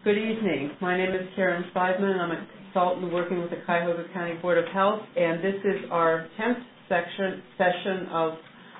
Good evening. My name is Karen Seidman. I'm a consultant working with the Cuyahoga County Board of Health, and this is our 10th session of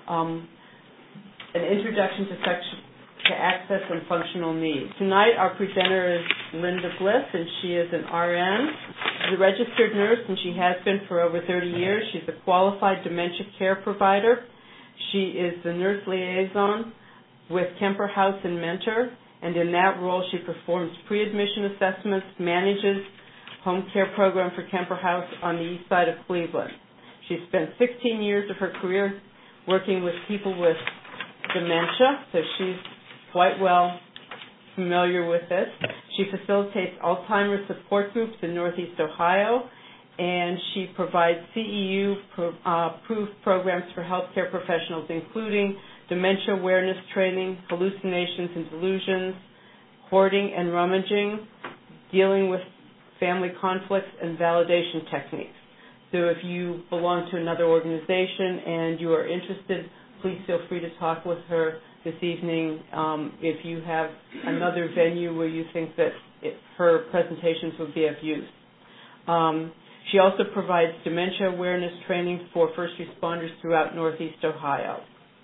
an introduction to access and functional needs. Tonight, our presenter is Linda Bliss, and she is an RN. She's a registered nurse, and she has been for over 30 years. She's a qualified dementia care provider. She is the nurse liaison with Kemper House and Mentor, and in that role, she performs pre-admission assessments, manages home care program for Kemper House on the east side of Cleveland. She spent 16 years of her career working with people with dementia, so she's quite well familiar with this. She facilitates Alzheimer's support groups in Northeast Ohio, and she provides CEU-approved programs for healthcare professionals, including dementia awareness training, hallucinations and delusions, hoarding and rummaging, dealing with family conflicts, and validation techniques. So if you belong to another organization and you are interested, please feel free to talk with her this evening if you have another venue where you think that her presentations would be of use. She also provides dementia awareness training for first responders throughout Northeast Ohio.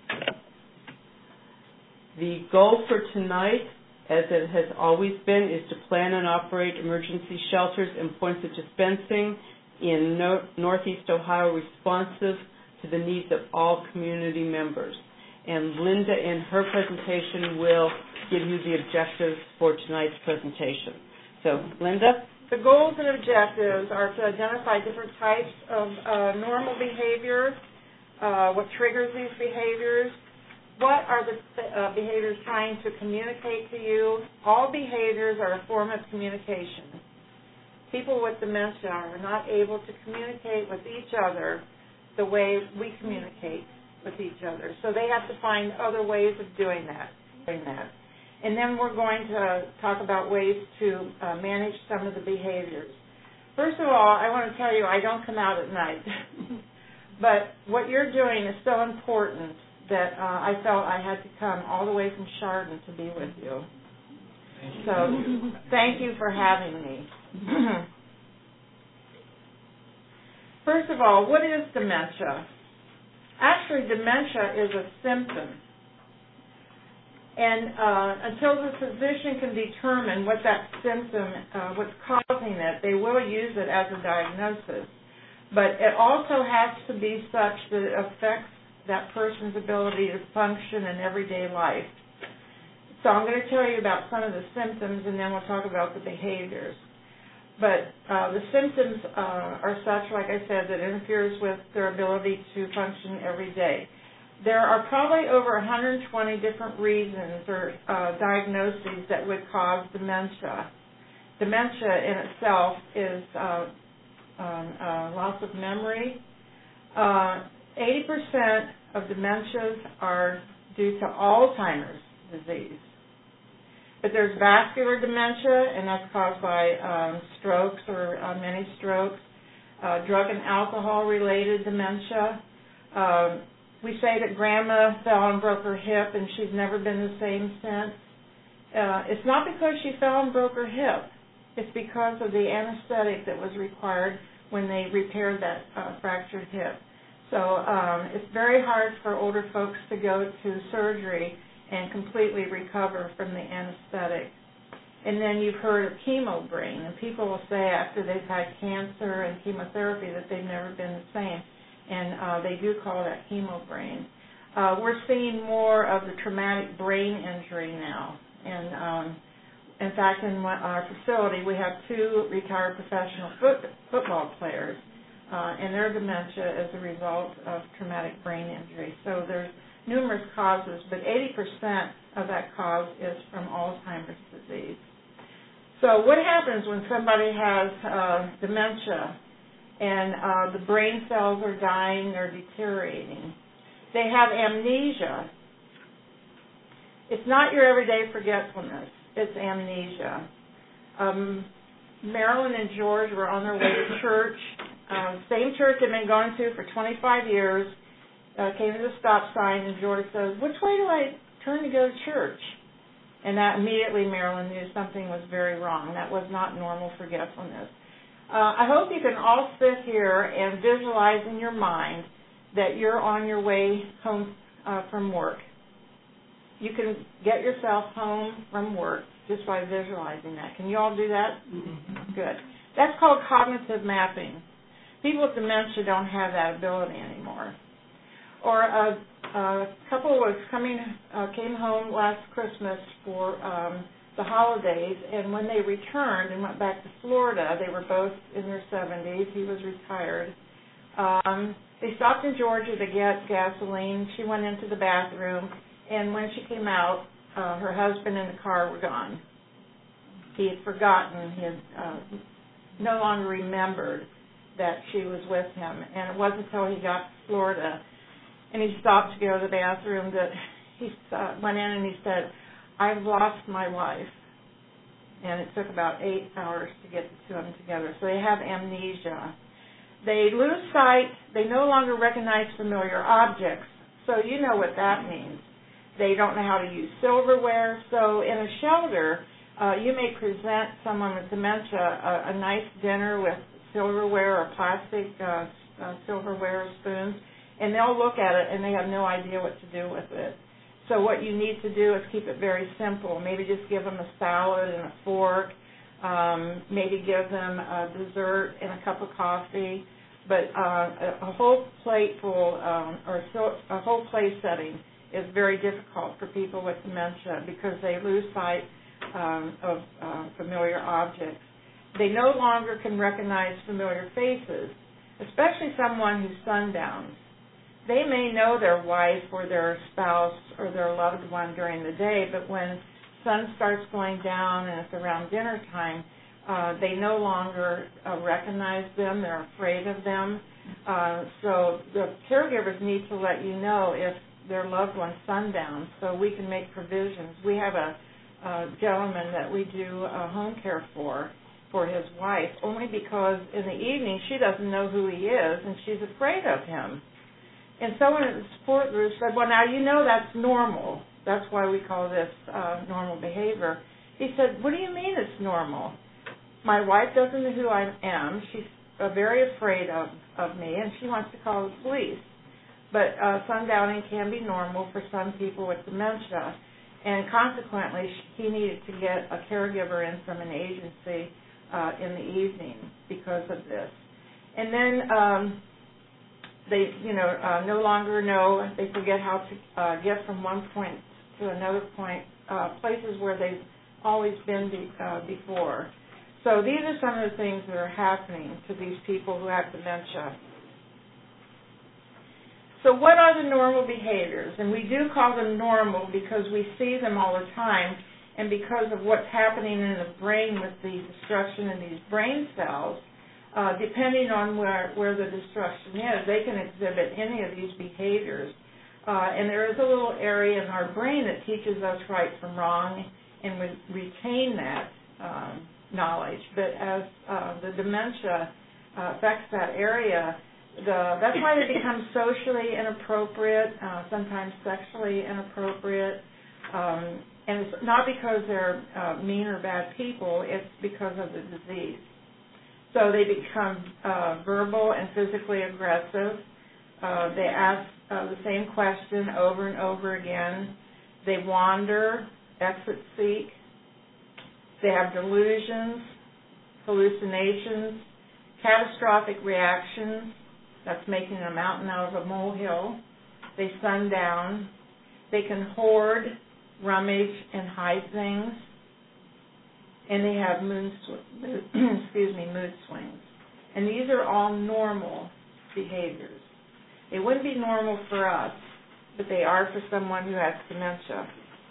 The goal for tonight, as it has always been, is to plan and operate emergency shelters and points of dispensing in Northeast Ohio responsive to the needs of all community members. And Linda, in her presentation, will give you the objectives for tonight's presentation. So, Linda? The goals and objectives are to identify different types of normal behavior, what triggers these behaviors, what are the behaviors trying to communicate to you. All behaviors are a form of communication. People with dementia are not able to communicate with each other the way we communicate with each other. So they have to find other ways of doing that. And then we're going to talk about ways to manage some of the behaviors. First of all, I want to tell you I don't come out at night. But what you're doing is so important that I felt I had to come all the way from Chardon to be with you. So thank you for having me. First of all, what is dementia? Actually, dementia is a symptom. And until the physician can determine what that symptom, what's causing it, they will use it as a diagnosis. But it also has to be such that it affects that person's ability to function in everyday life. So I'm going to tell you about some of the symptoms, and then we'll talk about the behaviors. But the symptoms are such, like I said, that interferes with their ability to function every day. There are probably over 120 different reasons or diagnoses that would cause dementia. Dementia in itself is loss of memory. 80% of dementias are due to Alzheimer's disease. But there's vascular dementia, and that's caused by strokes or many strokes. Drug and alcohol-related dementia. We say that Grandma fell and broke her hip, and she's never been the same since. It's not because she fell and broke her hip. It's because of the anesthetic that was required when they repaired that fractured hip. So it's very hard for older folks to go to surgery and completely recover from the anesthetic. And then you've heard of chemo brain, and people will say after they've had cancer and chemotherapy that they've never been the same, and they do call that chemo brain. We're seeing more of the traumatic brain injury now, and in fact, in our facility, we have 2 retired professional football players, and their dementia as a result of traumatic brain injury. So there's numerous causes, but 80% of that cause is from Alzheimer's disease. So what happens when somebody has dementia and the brain cells are dying or deteriorating? They have amnesia. It's not your everyday forgetfulness. It's amnesia. Marilyn and George were on their way to church. Same church they've been going to for 25 years. Came to the stop sign, and George says, "Which way do I turn to go to church?" And that immediately Marilyn knew something was very wrong. That was not normal forgetfulness. I hope you can all sit here and visualize in your mind that you're on your way home from work. You can get yourself home from work just by visualizing that. Can you all do that? Mm-hmm. Good. That's called cognitive mapping. People with dementia don't have that ability anymore. Or a couple came home last Christmas for the holidays, and when they returned and went back to Florida, they were both in their 70s. He was retired. They stopped in Georgia to get gasoline. She went into the bathroom, and when she came out, her husband and the car were gone. He had forgotten. He had no longer remembered that she was with him, and it wasn't until he got to Florida and he stopped to go to the bathroom that he went in and he said, "I've lost my wife." And it took about 8 hours to get the two of them together. So they have amnesia. They lose sight. They no longer recognize familiar objects. So you know what that means. They don't know how to use silverware. So in a shelter, you may present someone with dementia a nice dinner with silverware or plastic silverware spoons, and they'll look at it and they have no idea what to do with it. So what you need to do is keep it very simple. Maybe just give them a salad and a fork. Maybe give them a dessert and a cup of coffee. But a whole plate full a whole place setting is very difficult for people with dementia because they lose sight of familiar objects. They no longer can recognize familiar faces, especially someone who sundowns. They may know their wife or their spouse or their loved one during the day, but when sun starts going down and it's around dinner time, they no longer recognize them. They're afraid of them. So the caregivers need to let you know if their loved one sundowns so we can make provisions. We have a gentleman that we do home care for his wife, only because in the evening she doesn't know who he is and she's afraid of him. And someone at the support group said, "Well, now you know that's normal. That's why we call this normal behavior." He said, "What do you mean it's normal? My wife doesn't know who I am. She's very afraid of me, and she wants to call the police. But sundowning can be normal for some people with dementia, and consequently, he needed to get a caregiver in from an agency in the evening because of this. And then they, no longer know. They forget how to get from one point to another point, places where they've always been before. So these are some of the things that are happening to these people who have dementia. So what are the normal behaviors? And we do call them normal because we see them all the time, and because of what's happening in the brain with the destruction in these brain cells, depending on where the destruction is, they can exhibit any of these behaviors. And there is a little area in our brain that teaches us right from wrong, and we retain that knowledge. But as the dementia affects that area, that's why they become socially inappropriate, sometimes sexually inappropriate. And it's not because they're mean or bad people, it's because of the disease. So they become verbal and physically aggressive. They ask the same question over and over again. They wander, exit seek. They have delusions, hallucinations, catastrophic reactions. That's making a mountain out of a molehill. They sundown. They can hoard, rummage, and hide things. And they have mood swings. And these are all normal behaviors. They wouldn't be normal for us, but they are for someone who has dementia.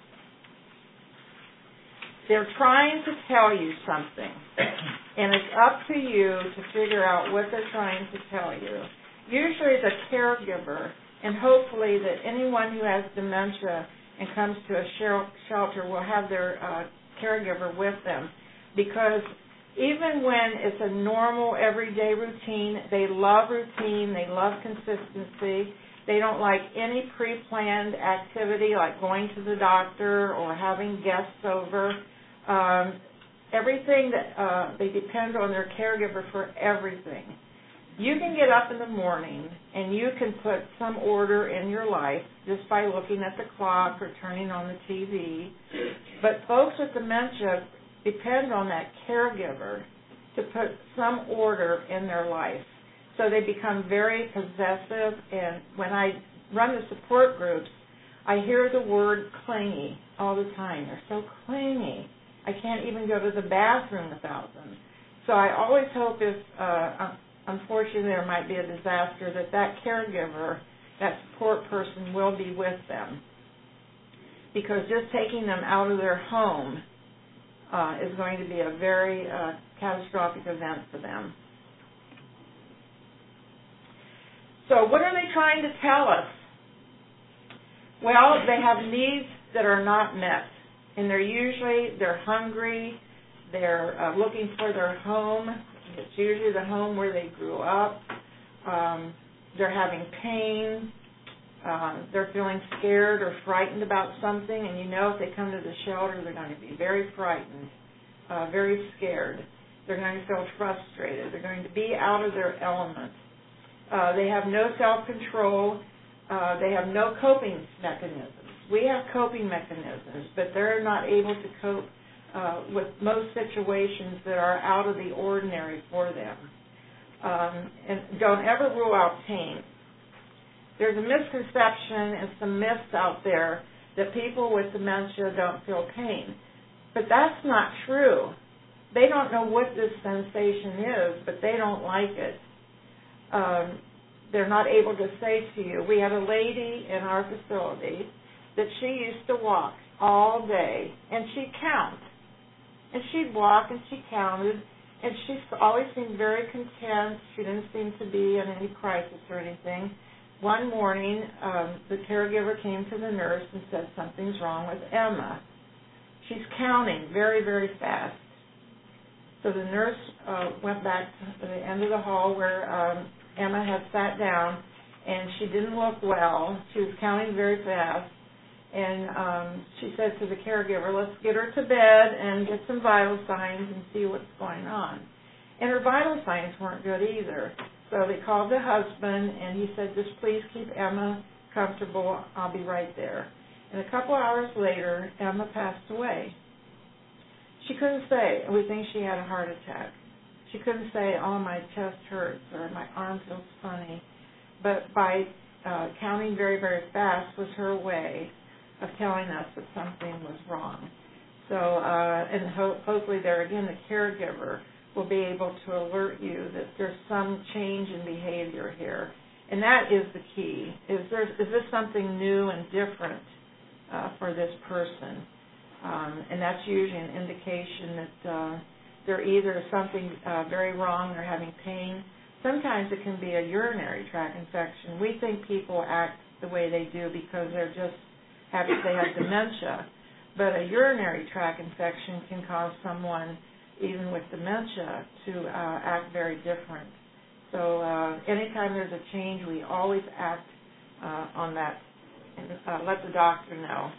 They're trying to tell you something, and it's up to you to figure out what they're trying to tell you. Usually the caregiver, and hopefully that anyone who has dementia and comes to a shelter will have their caregiver with them, because even when it's a normal everyday routine, they love consistency, They don't like any pre-planned activity like going to the doctor or having guests over. Everything that they depend on their caregiver for everything. You can get up in the morning and you can put some order in your life just by looking at the clock or turning on the TV. But folks with dementia depend on that caregiver to put some order in their life. So they become very possessive, and when I run the support groups, I hear the word clingy all the time. They're so clingy. I can't even go to the bathroom without them. So I always hope if, unfortunately, there might be a disaster, that caregiver, that support person will be with them. Because just taking them out of their home is going to be a very catastrophic event for them. So what are they trying to tell us? Well, they have needs that are not met. And they're hungry, they're looking for their home. It's usually the home where they grew up. They're having pain. They're feeling scared or frightened about something. And you know if they come to the shelter, they're going to be very frightened, very scared. They're going to feel frustrated. They're going to be out of their element. They have no self-control. They have no coping mechanisms. We have coping mechanisms, but they're not able to cope with most situations that are out of the ordinary for them. And don't ever rule out pain. There's a misconception and some myths out there that people with dementia don't feel pain. But that's not true. They don't know what this sensation is, but they don't like it. They're not able to say to you. We had a lady in our facility that she used to walk all day, and she'd count. And she'd walk and she counted, and she always seemed very content. She didn't seem to be in any crisis or anything. One morning, the caregiver came to the nurse and said, something's wrong with Emma. She's counting very, very fast. So the nurse went back to the end of the hall where Emma had sat down, and she didn't look well. She was counting very fast. And she said to the caregiver, let's get her to bed and get some vital signs and see what's going on. And her vital signs weren't good either. So they called the husband, and he said, just please keep Emma comfortable. I'll be right there. And a couple hours later, Emma passed away. She couldn't say, we think she had a heart attack. She couldn't say, oh, my chest hurts or my arm feels funny. But by counting very, very fast was her way of telling us that something was wrong. So, and hopefully there again, the caregiver will be able to alert you that there's some change in behavior here. And that is the key. Is this something new and different for this person? And that's usually an indication that they're either something very wrong, they're having pain. Sometimes it can be a urinary tract infection. We think people act the way they do because they have dementia. But a urinary tract infection can cause someone, even with dementia, to act very different. So anytime there's a change, we always act on that and let the doctor know.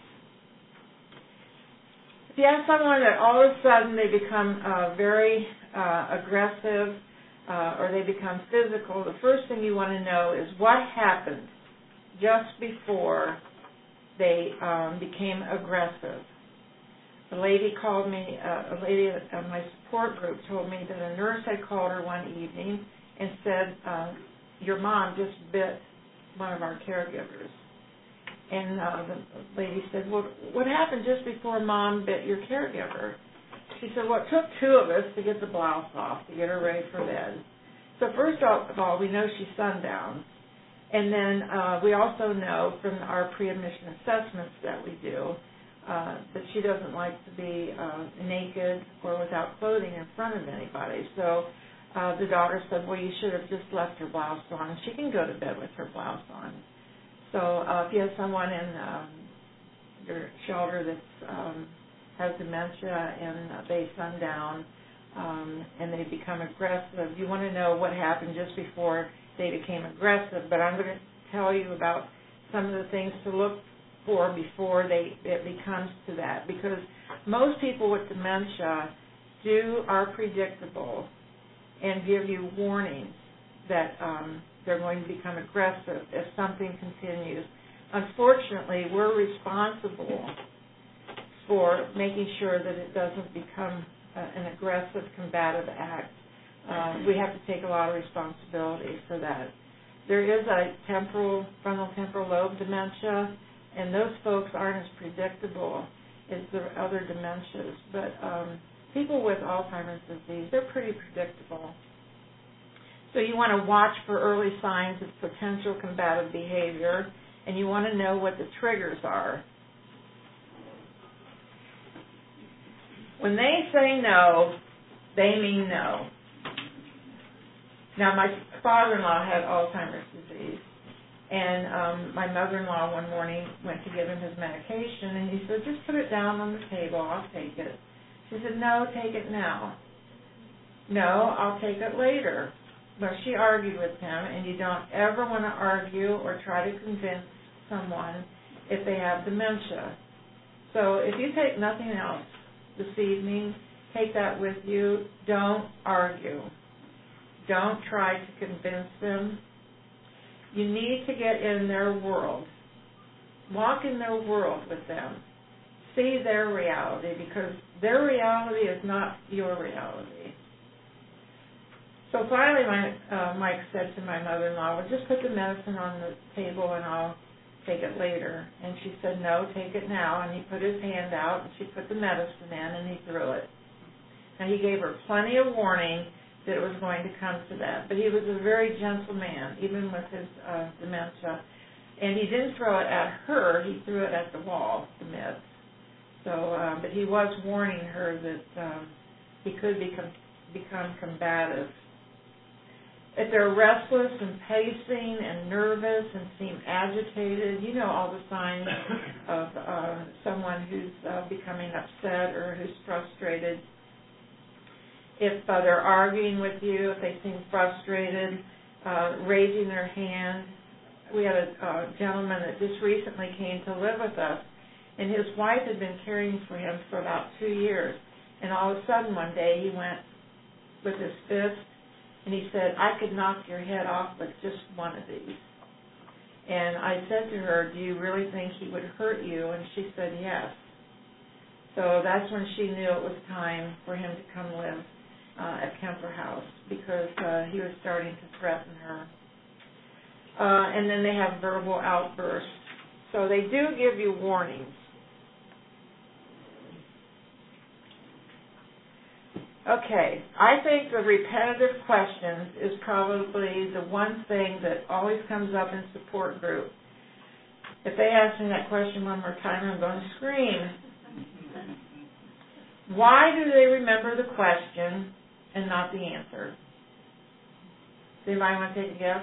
If you have someone that all of a sudden they become very aggressive or they become physical, the first thing you want to know is what happened just before they became aggressive. A lady called me, a lady at my support group told me that a nurse had called her one evening and said, your mom just bit one of our caregivers. And the lady said, well, what happened just before Mom bit your caregiver? She said, well, it took two of us to get the blouse off, to get her ready for bed. So first of all, we know she's sundown. And then we also know from our pre-admission assessments that we do that she doesn't like to be naked or without clothing in front of anybody. So the daughter said, well, you should have just left her blouse on. She can go to bed with her blouse on. So if you have someone in your shelter that has dementia and they sundown and they become aggressive, you want to know what happened just before they became aggressive. But I'm going to tell you about some of the things to look for before it becomes to that. Because most people with dementia are predictable and give you warnings that they're going to become aggressive if something continues. Unfortunately, we're responsible for making sure that it doesn't become an aggressive, combative act. We have to take a lot of responsibility for that. There is a frontal temporal lobe dementia, and those folks aren't as predictable as the other dementias. But people with Alzheimer's disease, they're pretty predictable. So you want to watch for early signs of potential combative behavior, and you want to know what the triggers are. When they say no, they mean no. Now, my father-in-law had Alzheimer's disease, and my mother-in-law one morning went to give him his medication, and he said, just put it down on the table, I'll take it. She said, no, take it now. No, I'll take it later. Well, she argued with him, and you don't ever want to argue or try to convince someone if they have dementia. So if you take nothing else this evening, take that with you. Don't argue. Don't try to convince them. You need to get in their world. Walk in their world with them. See their reality, because their reality is not your reality. So finally, Mike said to my mother-in-law, well, just put the medicine on the table and I'll take it later. And she said, no, take it now. And he put his hand out and she put the medicine in and he threw it. Now, he gave her plenty of warning that it was going to come to that. But he was a very gentle man, even with his dementia. And he didn't throw it at her, he threw it at the wall, the meds. So, but he was warning her that he could become combative. If they're restless and pacing and nervous and seem agitated, you know all the signs of someone who's becoming upset or who's frustrated. If they're arguing with you, if they seem frustrated, raising their hand. We had a gentleman that just recently came to live with us, and his wife had been caring for him for about 2 years. And all of a sudden one day he went with his fist, and he said, I could knock your head off with just one of these. And I said to her, do you really think he would hurt you? And she said, yes. So that's when she knew it was time for him to come live at Kemper House, because he was starting to threaten her. And then they have verbal outbursts. So they do give you warnings. Okay, I think the repetitive questions is probably the one thing that always comes up in support group. If they ask me that question one more time, I'm going to scream. Why do they remember the question and not the answer? Does anybody want to take a guess?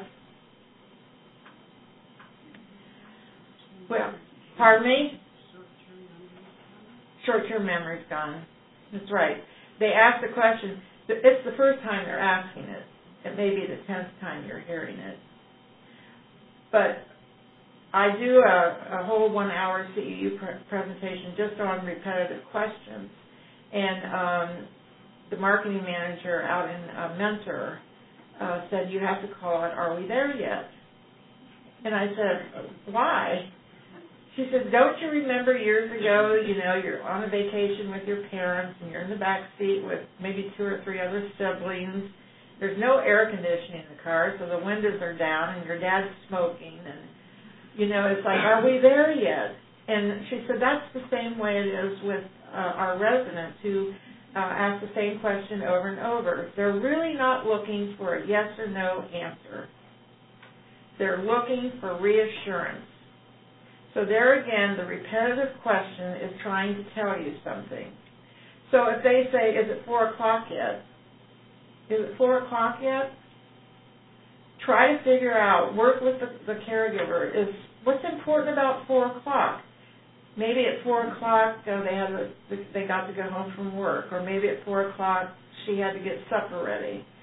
Well, pardon me? Short-term memory's gone. That's right. They ask the question, it's the first time they're asking it. It may be the 10th time you're hearing it. But I do a whole 1-hour CEU presentation just on repetitive questions. And the marketing manager out in Mentor said, you have to call it, are we there yet? And I said, why? She said, don't you remember years ago, you're on a vacation with your parents and you're in the back seat with maybe 2 or 3 other siblings. There's no air conditioning in the car, so the windows are down and your dad's smoking. And, it's like, are we there yet? And she said, that's the same way it is with our residents who ask the same question over and over. They're really not looking for a yes or no answer. They're looking for reassurance. So there again, the repetitive question is trying to tell you something. So if they say, is it 4 o'clock yet? Is it 4 o'clock yet? Try to figure out, work with the caregiver, is what's important about 4 o'clock? Maybe at 4 o'clock they got to go home from work, or maybe at 4 o'clock she had to get supper ready.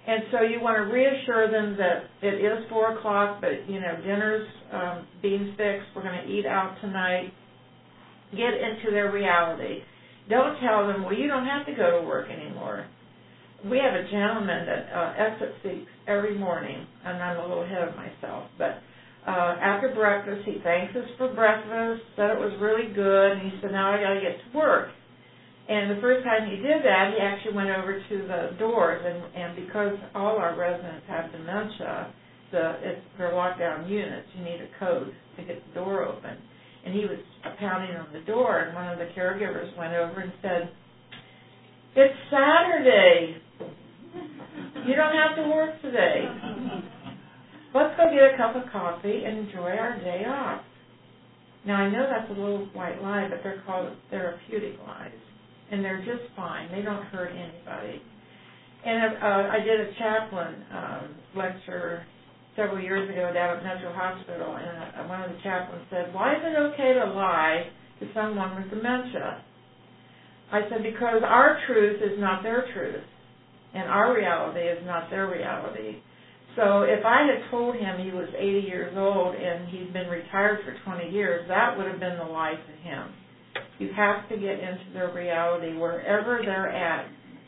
And so you want to reassure them that it is 4 o'clock, but, dinner's being fixed. We're going to eat out tonight. Get into their reality. Don't tell them, well, you don't have to go to work anymore. We have a gentleman that exit seeks every morning, and I'm a little ahead of myself, but after breakfast, he thanks us for breakfast, said it was really good, and he said, now I got to get to work. And the first time he did that, he actually went over to the doors, and because all our residents have dementia, they're locked down units. You need a code to get the door open. And he was pounding on the door, and one of the caregivers went over and said, it's Saturday. You don't have to work today. Let's go get a cup of coffee and enjoy our day off. Now, I know that's a little white lie, but they're called therapeutic lies. And they're just fine. They don't hurt anybody. And I did a chaplain lecture several years ago down at Metro Hospital, and one of the chaplains said, why is it okay to lie to someone with dementia? I said, because our truth is not their truth, and our reality is not their reality. So if I had told him he was 80 years old and he'd been retired for 20 years, that would have been the lie to him. You have to get into their reality wherever they're at.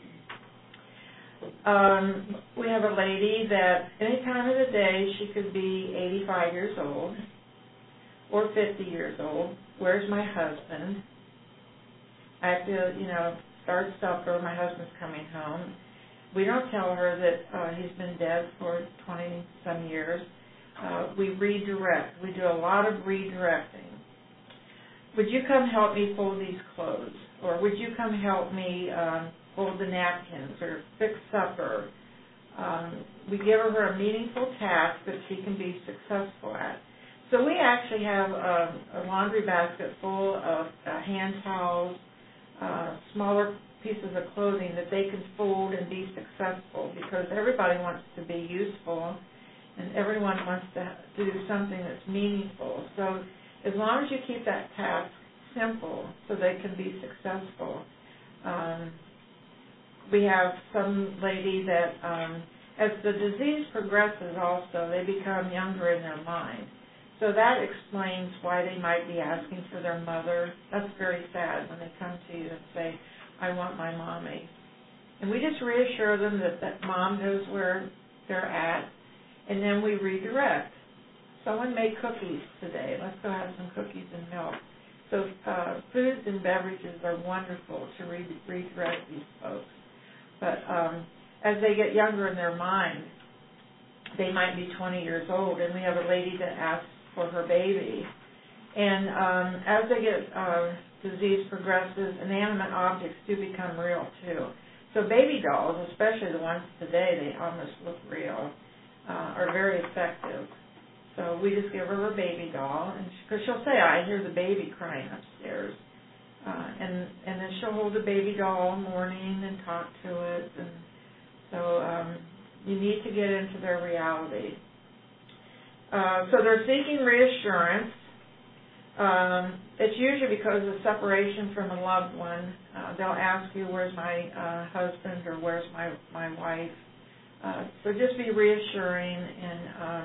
We have a lady that any time of the day she could be 85 years old or 50 years old. Where's my husband? I have to, start supper. My husband's coming home. We don't tell her that he's been dead for 20-some years. We redirect. We do a lot of redirecting. Would you come help me fold these clothes? Or would you come help me fold the napkins or fix supper? We give her a meaningful task that she can be successful at. So we actually have a laundry basket full of hand towels, smaller pieces of clothing that they can fold and be successful, because everybody wants to be useful and everyone wants to do something that's meaningful. So as long as you keep that task simple so they can be successful. We have some lady that, as the disease progresses also, they become younger in their mind. So that explains why they might be asking for their mother. That's very sad when they come to you and say, I want my mommy. And we just reassure them that mom knows where they're at, and then we redirect. Someone made cookies today. Let's go have some cookies and milk. So foods and beverages are wonderful to redirect these folks. But as they get younger in their mind, they might be 20 years old, and we have a lady that asks for her baby. And as they get disease progresses, inanimate objects do become real too. So baby dolls, especially the ones today, they almost look real, are very effective. So we just give her a baby doll, and because she'll say, I hear the baby crying upstairs. And then she'll hold the baby doll all morning and talk to it. And so you need to get into their reality. So they're seeking reassurance. It's usually because of separation from a loved one. They'll ask you, where's my husband, or where's my wife? So just be reassuring and,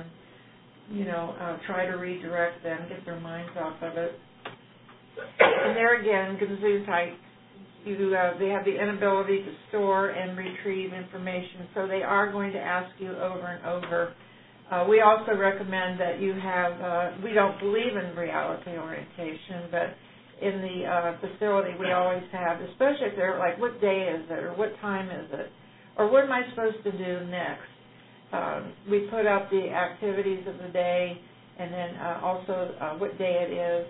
try to redirect them, get their minds off of it. And there again, Gesundheit, they have the inability to store and retrieve information, so they are going to ask you over and over. We also recommend that you have, we don't believe in reality orientation, but in the facility we always have, especially if they're like, what day is it, or what time is it, or what am I supposed to do next? We put up the activities of the day, and then also what day it is.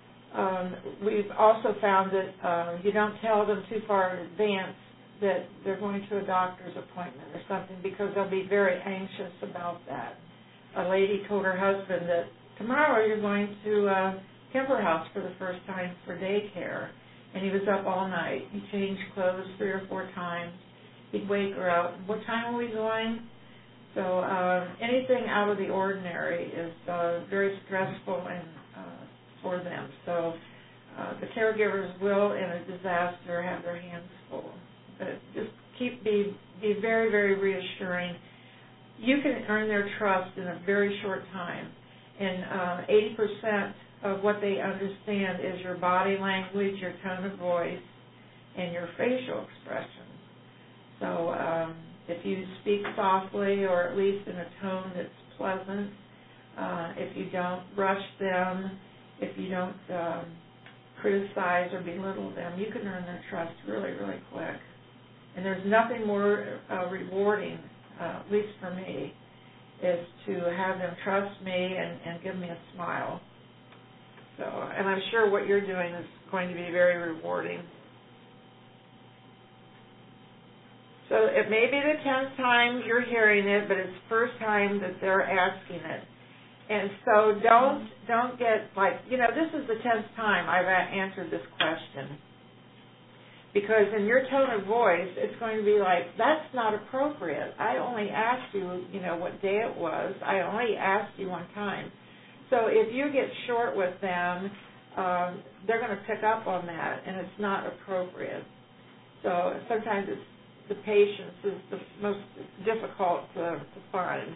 We've also found that you don't tell them too far in advance that they're going to a doctor's appointment or something, because they'll be very anxious about that. A lady told her husband that tomorrow you're going to Kemper House for the first time for daycare, and he was up all night. He changed clothes 3 or 4 times. He'd wake her up. What time are we going? So anything out of the ordinary is very stressful and for them. So the caregivers will, in a disaster, have their hands full. But just keep be very, very reassuring. You can earn their trust in a very short time. And 80% of what they understand is your body language, your tone of voice, and your facial expression. So if you speak softly or at least in a tone that's pleasant, if you don't rush them, if you don't criticize or belittle them, you can earn their trust really, really quick. And there's nothing more rewarding, at least for me, is to have them trust me and give me a smile. So, and I'm sure what you're doing is going to be very rewarding. So it may be the 10th time you're hearing it, but it's the first time that they're asking it. And so don't get like, this is the 10th time I've answered this question. Because in your tone of voice, it's going to be like, that's not appropriate. I only asked you, what day it was. I only asked you one time. So if you get short with them, they're going to pick up on that, and it's not appropriate. So sometimes the patience is the most difficult to find.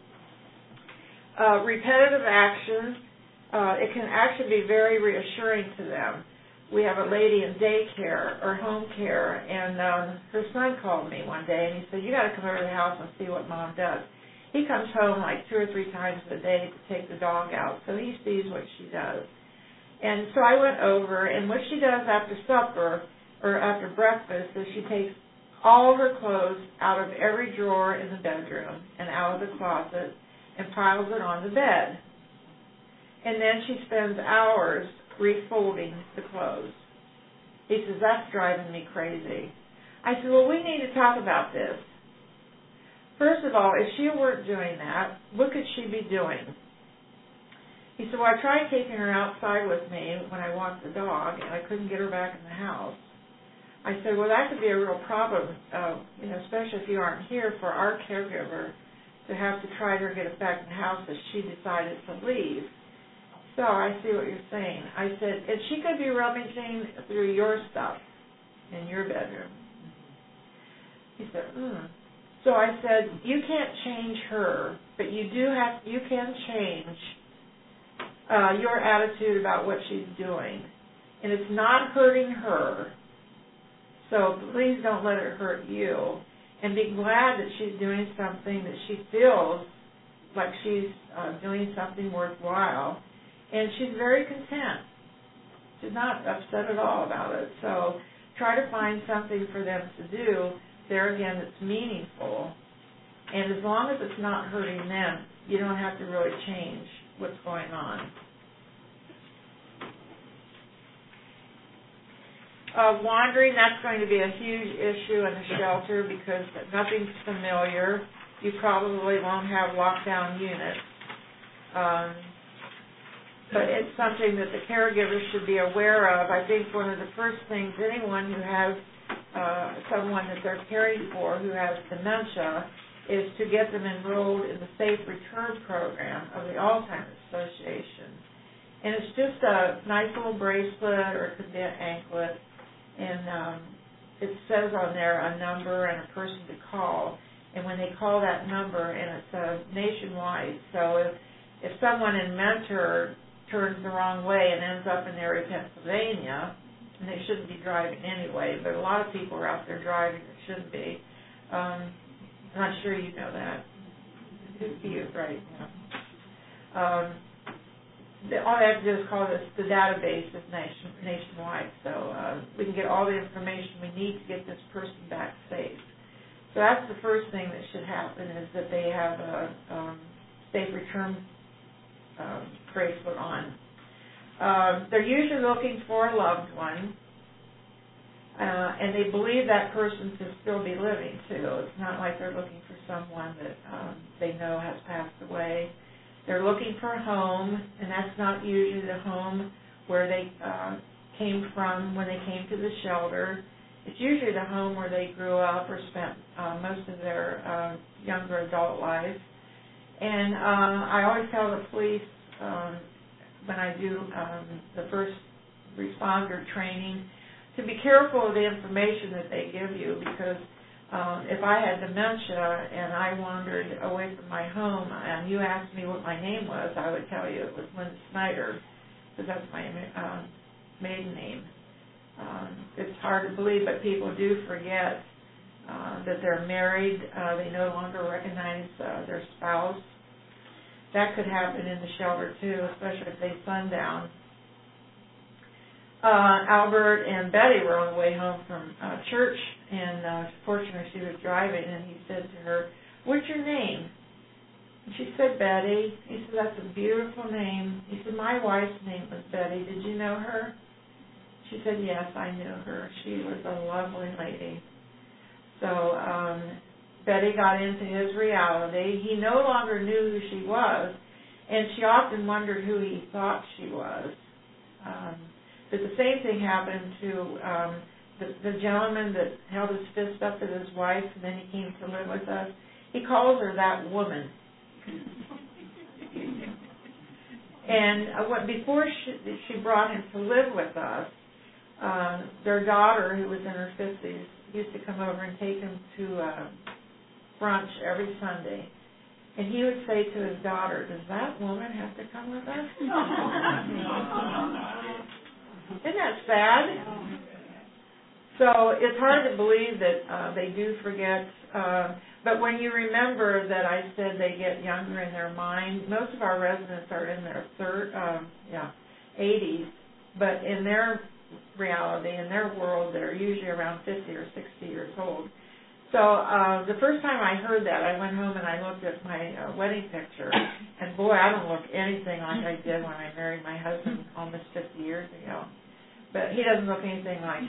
Repetitive action, it can actually be very reassuring to them. We have a lady in daycare or home care, and her son called me one day, and he said, you got to come over to the house and see what Mom does. He comes home like 2 or 3 times a day to take the dog out, so he sees what she does. And so I went over, and what she does after supper or after breakfast is she takes all of her clothes out of every drawer in the bedroom and out of the closet and piles it on the bed. And then she spends hours refolding the clothes. He says, that's driving me crazy. I said, well, we need to talk about this. First of all, if she weren't doing that, what could she be doing? He said, well, I tried taking her outside with me when I walked the dog, and I couldn't get her back in the house. I said, well, that could be a real problem, especially if you aren't here, for our caregiver to have to try to get us back in the house if she decided to leave. So I see what you're saying. I said, and she could be rummaging through your stuff in your bedroom. He said, So I said, you can't change her, but you can change your attitude about what she's doing. And it's not hurting her, so please don't let it hurt you. And be glad that she's doing something that she feels like she's doing something worthwhile. And she's very content. She's not upset at all about it. So try to find something for them to do there again that's meaningful. And as long as it's not hurting them, you don't have to really change what's going on. Wandering, that's going to be a huge issue in the shelter because nothing's familiar. You probably won't have lockdown units. But it's something that the caregivers should be aware of. I think one of the first things anyone who has someone that they're caring for who has dementia is to get them enrolled in the Safe Return program of the Alzheimer's Association. And it's just a nice little bracelet, or it could be an anklet, and it says on there a number and a person to call. And when they call that number, and it's nationwide, so if someone in Mentor turns the wrong way and ends up in area Pennsylvania, and they shouldn't be driving anyway, but a lot of people are out there driving that shouldn't be. I'm not sure you know that. You, right? Yeah. All they have to do is call this, the database is nationwide, so we can get all the information we need to get this person back safe. So that's the first thing that should happen, is that they have a Safe Return bracelet on. They're usually looking for a loved one, and they believe that person to still be living, too. It's not like they're looking for someone that they know has passed away. They're looking for a home, and that's not usually the home where they came from when they came to the shelter. It's usually the home where they grew up or spent most of their younger adult life. And I always tell the police when I do the first responder training to be careful of the information that they give you, because If I had dementia and I wandered away from my home and you asked me what my name was, I would tell you it was Linda Snyder, because that's my maiden name. It's hard to believe, but people do forget that they're married. They no longer recognize their spouse. That could happen in the shelter too, especially if they sundown. Albert and Betty were on the way home from church, and fortunately she was driving, and he said to her, "What's your name?" And she said, "Betty." He said, "That's a beautiful name." He said, "My wife's name was Betty. Did you know her?" She said, "Yes, I knew her. She was a lovely lady." So Betty got into his reality. He no longer knew who she was, and she often wondered who he thought she was. But the same thing happened to the gentleman that held his fist up at his wife, and then he came to live with us. He calls her that woman. And before she brought him to live with us, their daughter, who was in her 50s, used to come over and take him to brunch every Sunday. And he would say to his daughter, "Does that woman have to come with us?" Isn't that sad? So it's hard to believe that they do forget. But when you remember that I said they get younger in their mind, most of our residents are in their 80s, but in their reality, in their world, they're usually around 50 or 60 years old. So the first time I heard that, I went home and I looked at my wedding picture, and boy, I don't look anything like I did when I married my husband almost 50 years ago. But he doesn't look anything like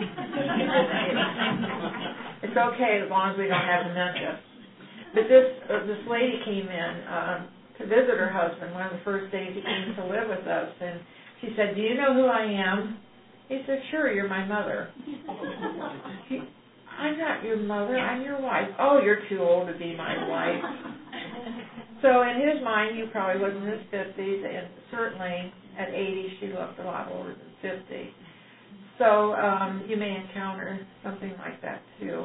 It's okay as long as we don't have dementia. But this lady came in to visit her husband one of the first days he came to live with us, and she said, "Do you know who I am?" He said, "Sure, you're my mother." "I'm not your mother, I'm your wife." "Oh, you're too old to be my wife." So in his mind, he probably was in his 50s, and certainly at 80, she looked a lot older than 50. So you may encounter something like that too.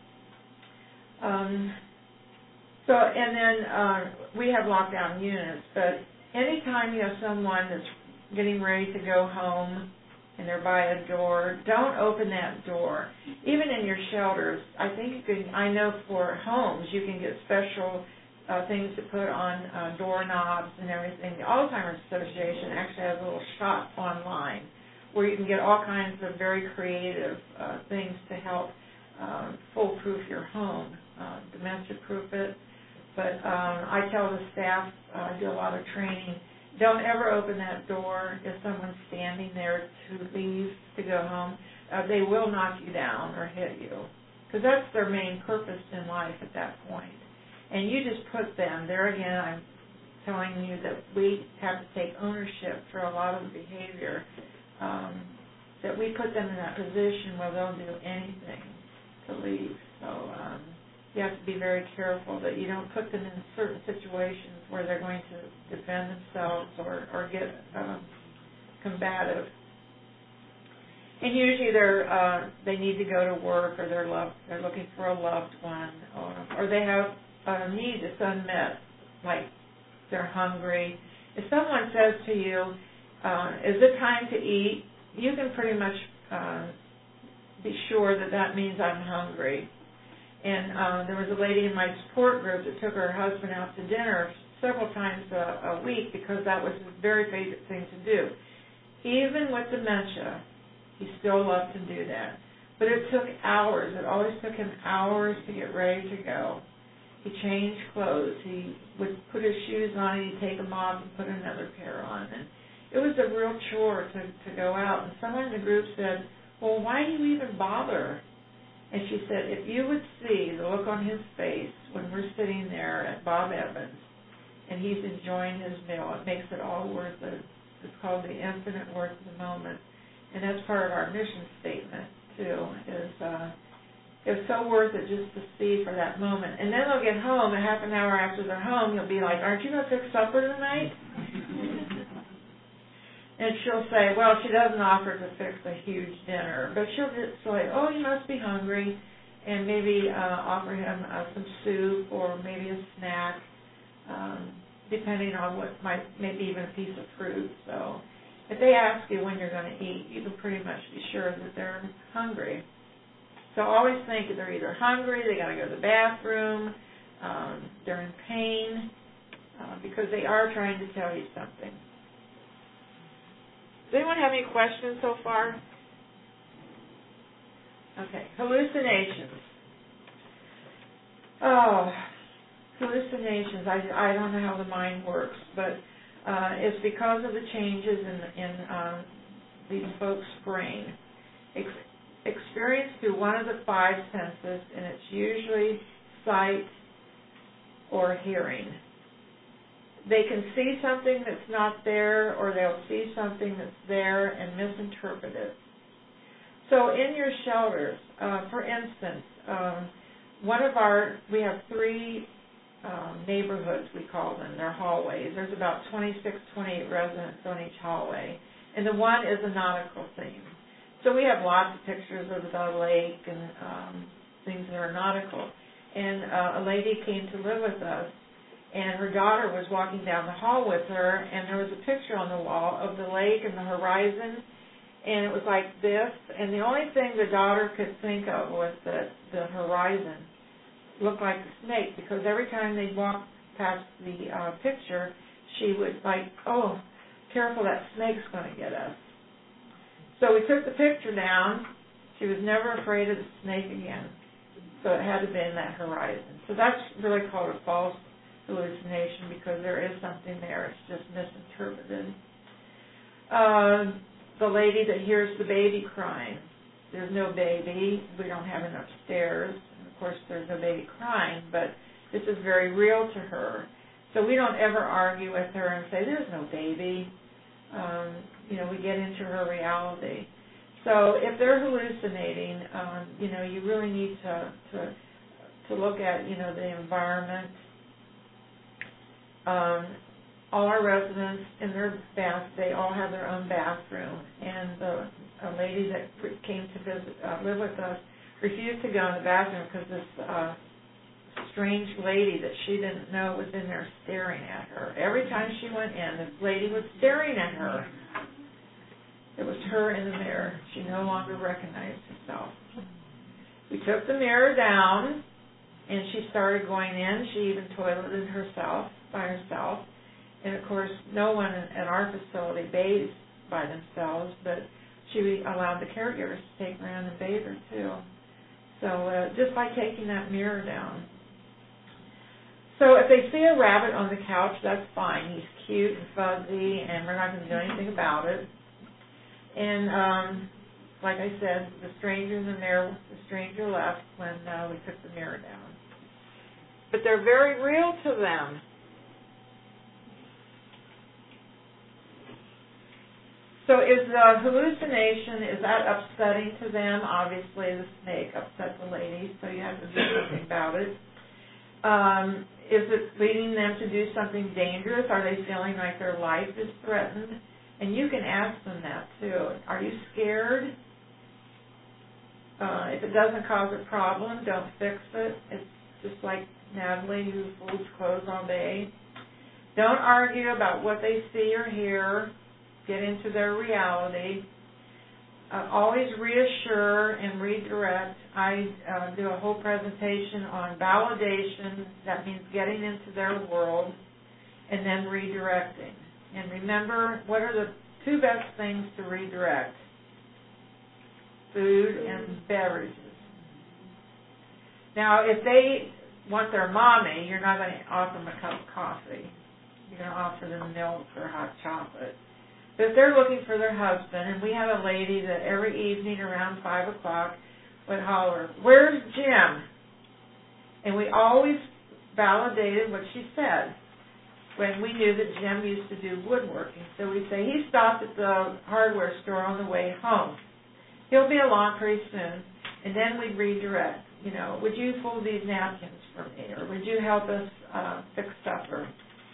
And then we have lockdown units, but anytime you have someone that's getting ready to go home and they're by a door, don't open that door. Even in your shelters, I know for homes you can get special things to put on doorknobs and everything. The Alzheimer's Association actually has a little shop online where you can get all kinds of very creative things to help foolproof your home, dementia-proof it. But I tell the staff, I do a lot of training, don't ever open that door if someone's standing there to leave to go home. They will knock you down or hit you, because that's their main purpose in life at that point. And you just put them there again. I'm telling you that we have to take ownership for a lot of the behavior, that we put them in that position where they'll do anything to leave. So you have to be very careful that you don't put them in certain situations where they're going to defend themselves or get combative. And usually they need to go to work, or they're looking for a loved one, or they have a need that's unmet, like they're hungry. If someone says to you, "Is it time to eat?" you can pretty much be sure that means I'm hungry. And there was a lady in my support group that took her husband out to dinner several times a week because that was his very favorite thing to do. Even with dementia, he still loved to do that. But it took hours. It always took him hours to get ready to go. He changed clothes. He would put his shoes on and he'd take them off and put another pair on. And it was a real chore to go out. And someone in the group said, "Well, why do you even bother?" And she said, "If you would see the look on his face when we're sitting there at Bob Evans and he's enjoying his meal, it makes it all worth it." It's called the infinite worth of the moment. And that's part of our mission statement, too, is it's so worth it just to see for that moment. And then they'll get home, and half an hour after they're home, you'll be like, "Aren't you going to fix supper tonight?" And she'll say, well, she doesn't offer to fix a huge dinner, but she'll just say, "Oh, you must be hungry." and maybe offer him some soup or maybe a snack, depending on what maybe even a piece of fruit. So if they ask you when you're going to eat, you can pretty much be sure that they're hungry. So always think they're either hungry, they got to go to the bathroom, they're in pain, because they are trying to tell you something. Does anyone have any questions so far? Okay, hallucinations. Oh, hallucinations. I don't know how the mind works, but it's because of the changes in these folks' brain. Experienced through one of the five senses, and it's usually sight or hearing. They can see something that's not there, or they'll see something that's there and misinterpret it. So in your shelters, for instance, we have three neighborhoods, we call them. They're hallways. There's about 26, 28 residents on each hallway, and the one is a nautical theme. So we have lots of pictures of the lake and things that are nautical. And a lady came to live with us, and her daughter was walking down the hall with her, and there was a picture on the wall of the lake and the horizon, and it was like this, and the only thing the daughter could think of was that the horizon looked like a snake, because every time they walked past the picture, she would like, oh, careful, that snake's going to get us. So we took the picture down. She was never afraid of the snake again. So it had to be in that horizon. So that's really called a false hallucination, because there is something there. It's just misinterpreted. The lady that hears the baby crying. There's no baby. We don't have enough stairs. And of course, there's no baby crying, but this is very real to her. So we don't ever argue with her and say, there's no baby. We get into her reality. So if they're hallucinating, you really need to look at, the environment. All our residents in their bath, they all have their own bathroom. And a lady that came to visit, live with us, refused to go in the bathroom because this strange lady that she didn't know was in there staring at her. Every time she went in, this lady was staring at her. It was her in the mirror. She no longer recognized herself. We took the mirror down, and she started going in. She even toileted herself by herself. And, of course, no one at our facility bathes by themselves, but she allowed the caregivers to take her in and bathe her, too. So just by taking that mirror down. So if they see a rabbit on the couch, that's fine. He's cute and fuzzy, and we're not going to do anything about it. And like I said, the stranger in the mirror, the stranger left when we took the mirror down. But they're very real to them. So is the hallucination, is that upsetting to them? Obviously, the snake upset the lady, so you have to do something about it. Is it leading them to do something dangerous? Are they feeling like their life is threatened? And you can ask them that, too. Are you scared? If it doesn't cause a problem, don't fix it. It's just like Natalie, who folds clothes all day. Don't argue about what they see or hear. Get into their reality. Always reassure and redirect. I do a whole presentation on validation. That means getting into their world and then redirecting. And remember, what are the two best things to redirect? Food and beverages. Now, if they want their mommy, you're not going to offer them a cup of coffee. You're going to offer them milk or hot chocolate. But if they're looking for their husband, and we have a lady that every evening around 5 o'clock would holler, "Where's Jim?" And we always validated what she said when we knew that Jim used to do woodworking. So we'd say, he stopped at the hardware store on the way home. He'll be along pretty soon. And then we'd redirect. Would you fold these napkins for me? Or would you help us fix supper?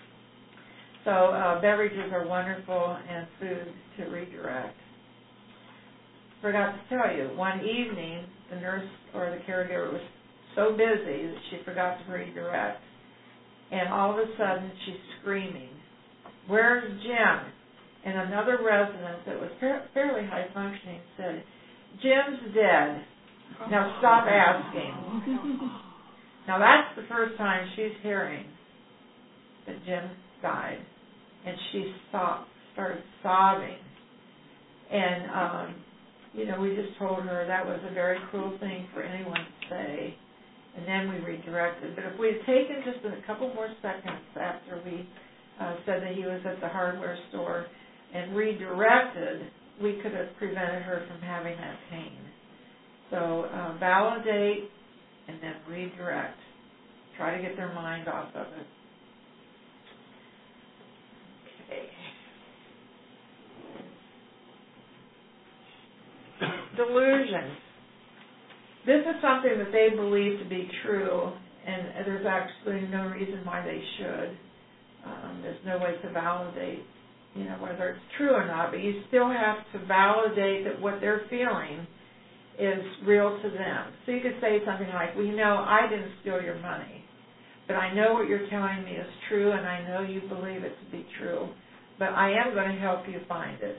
So beverages are wonderful, and food to redirect. Forgot to tell you, one evening the nurse or the caregiver was so busy that she forgot to redirect. And all of a sudden, she's screaming, "Where's Jim?" And another resident that was fairly high functioning said, "Jim's dead. Now stop asking." Now that's the first time she's hearing that Jim died. And she started sobbing. And, we just told her that was a very cruel thing for anyone to say. And then we redirected. But if we had taken just a couple more seconds after we said that he was at the hardware store and redirected, we could have prevented her from having that pain. So validate and then redirect. Try to get their mind off of it. Okay. Delusions. This is something that they believe to be true, and there's actually no reason why they should. There's no way to validate, whether it's true or not, but you still have to validate that what they're feeling is real to them. So you could say something like, "Well, I didn't steal your money, but I know what you're telling me is true, and I know you believe it to be true, but I am going to help you find it."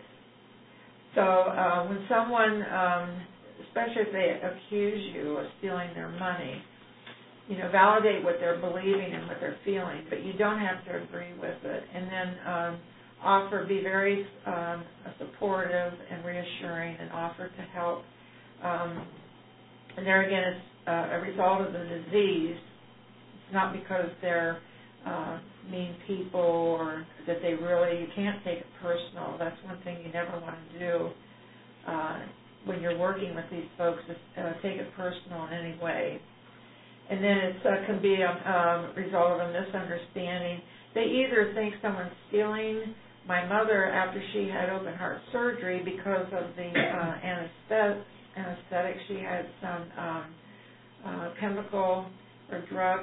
So when someone, especially if they accuse you of stealing their money, validate what they're believing and what they're feeling, but you don't have to agree with it. And then be very supportive and reassuring and offer to help. And there again, it's a result of the disease. It's not because they're mean people or that you can't take it personal. That's one thing you never want to do when you're working with these folks, is take it personal in any way. And then it can be a result of a misunderstanding. They either think someone's stealing my mother after she had open heart surgery because of the anesthetic. She had some chemical or drug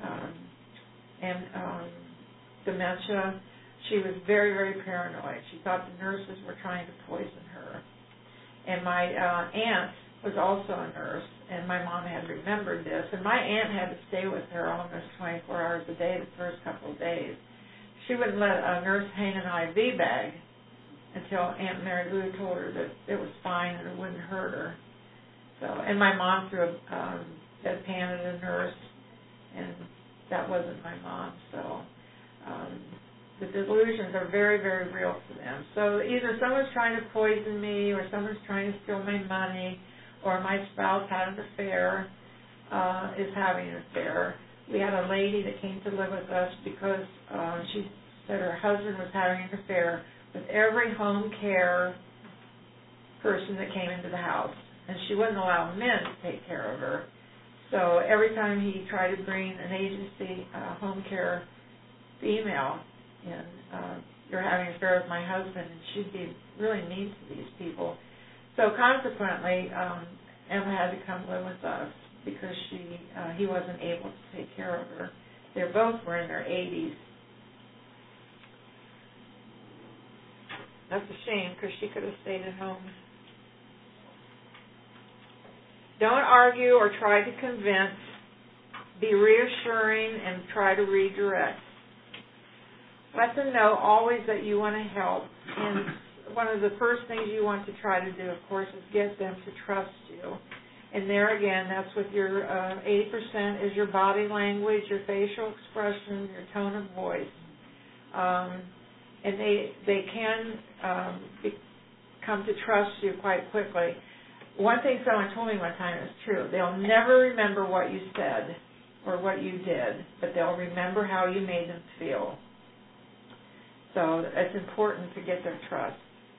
and dementia. She was very, very paranoid. She thought the nurses were trying to poison her. And my aunt was also a nurse, and my mom had remembered this. And my aunt had to stay with her almost 24 hours a day the first couple of days. She wouldn't let a nurse hang an IV bag until Aunt Mary Lou told her that it was fine and it wouldn't hurt her. So, and my mom threw a deadpan at a nurse, and that wasn't my mom. So the delusions are very, very real to them. So either someone's trying to poison me, or someone's trying to steal my money, or my spouse had an affair, is having an affair. We had a lady that came to live with us because she said her husband was having an affair with every home care person that came into the house, and she wouldn't allow men to take care of her. So every time he tried to bring an agency home care female in, you're having an affair with my husband, and she'd be really mean to these people. So consequently, Emma had to come live with us because he wasn't able to take care of her. They both were in their 80s. That's a shame because she could have stayed at home. Don't argue or try to convince. Be reassuring and try to redirect. Let them know always that you want to help. And one of the first things you want to try to do, of course, is get them to trust you. And there again, that's with your 80% is your body language, your facial expression, your tone of voice. And they can come to trust you quite quickly. One thing someone told me one time is true. They'll never remember what you said or what you did, but they'll remember how you made them feel. So it's important to get their trust.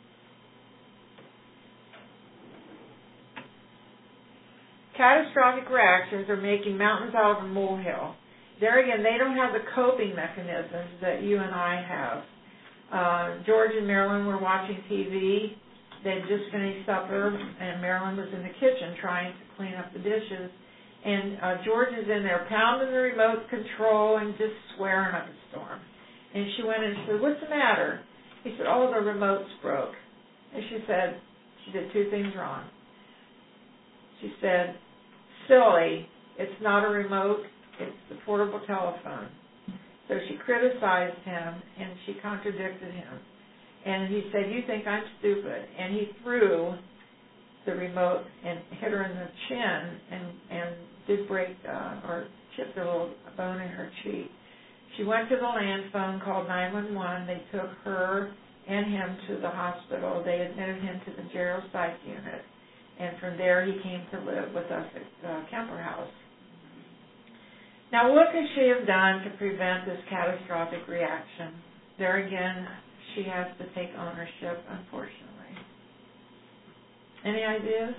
Catastrophic reactions are making mountains out of a molehill. There again, they don't have the coping mechanisms that you and I have. George and Marilyn were watching TV. They had just finished supper, and Marilyn was in the kitchen trying to clean up the dishes. And George is in there pounding the remote control and just swearing up a storm. And she went in and said, "What's the matter?" He said, "Oh, the remote's broke." And she said she did two things wrong. She said, silly. It's not a remote. It's the portable telephone. So she criticized him, and she contradicted him. And he said, you think I'm stupid. And he threw the remote and hit her in the chin and did break or chipped a little bone in her cheek. She went to the land phone, called 911. They took her and him to the hospital. They admitted him to the Gerald Psych unit. And from there, he came to live with us at Kemper House. Now, what could she have done to prevent this catastrophic reaction? There again, she has to take ownership, unfortunately. Any ideas?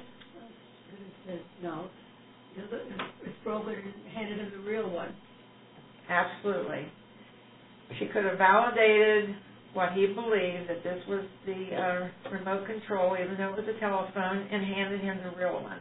No. It's broken and handed him the real one. Absolutely. She could have validated what he believed, that this was the remote control, even though it was a telephone, and handed him the real one.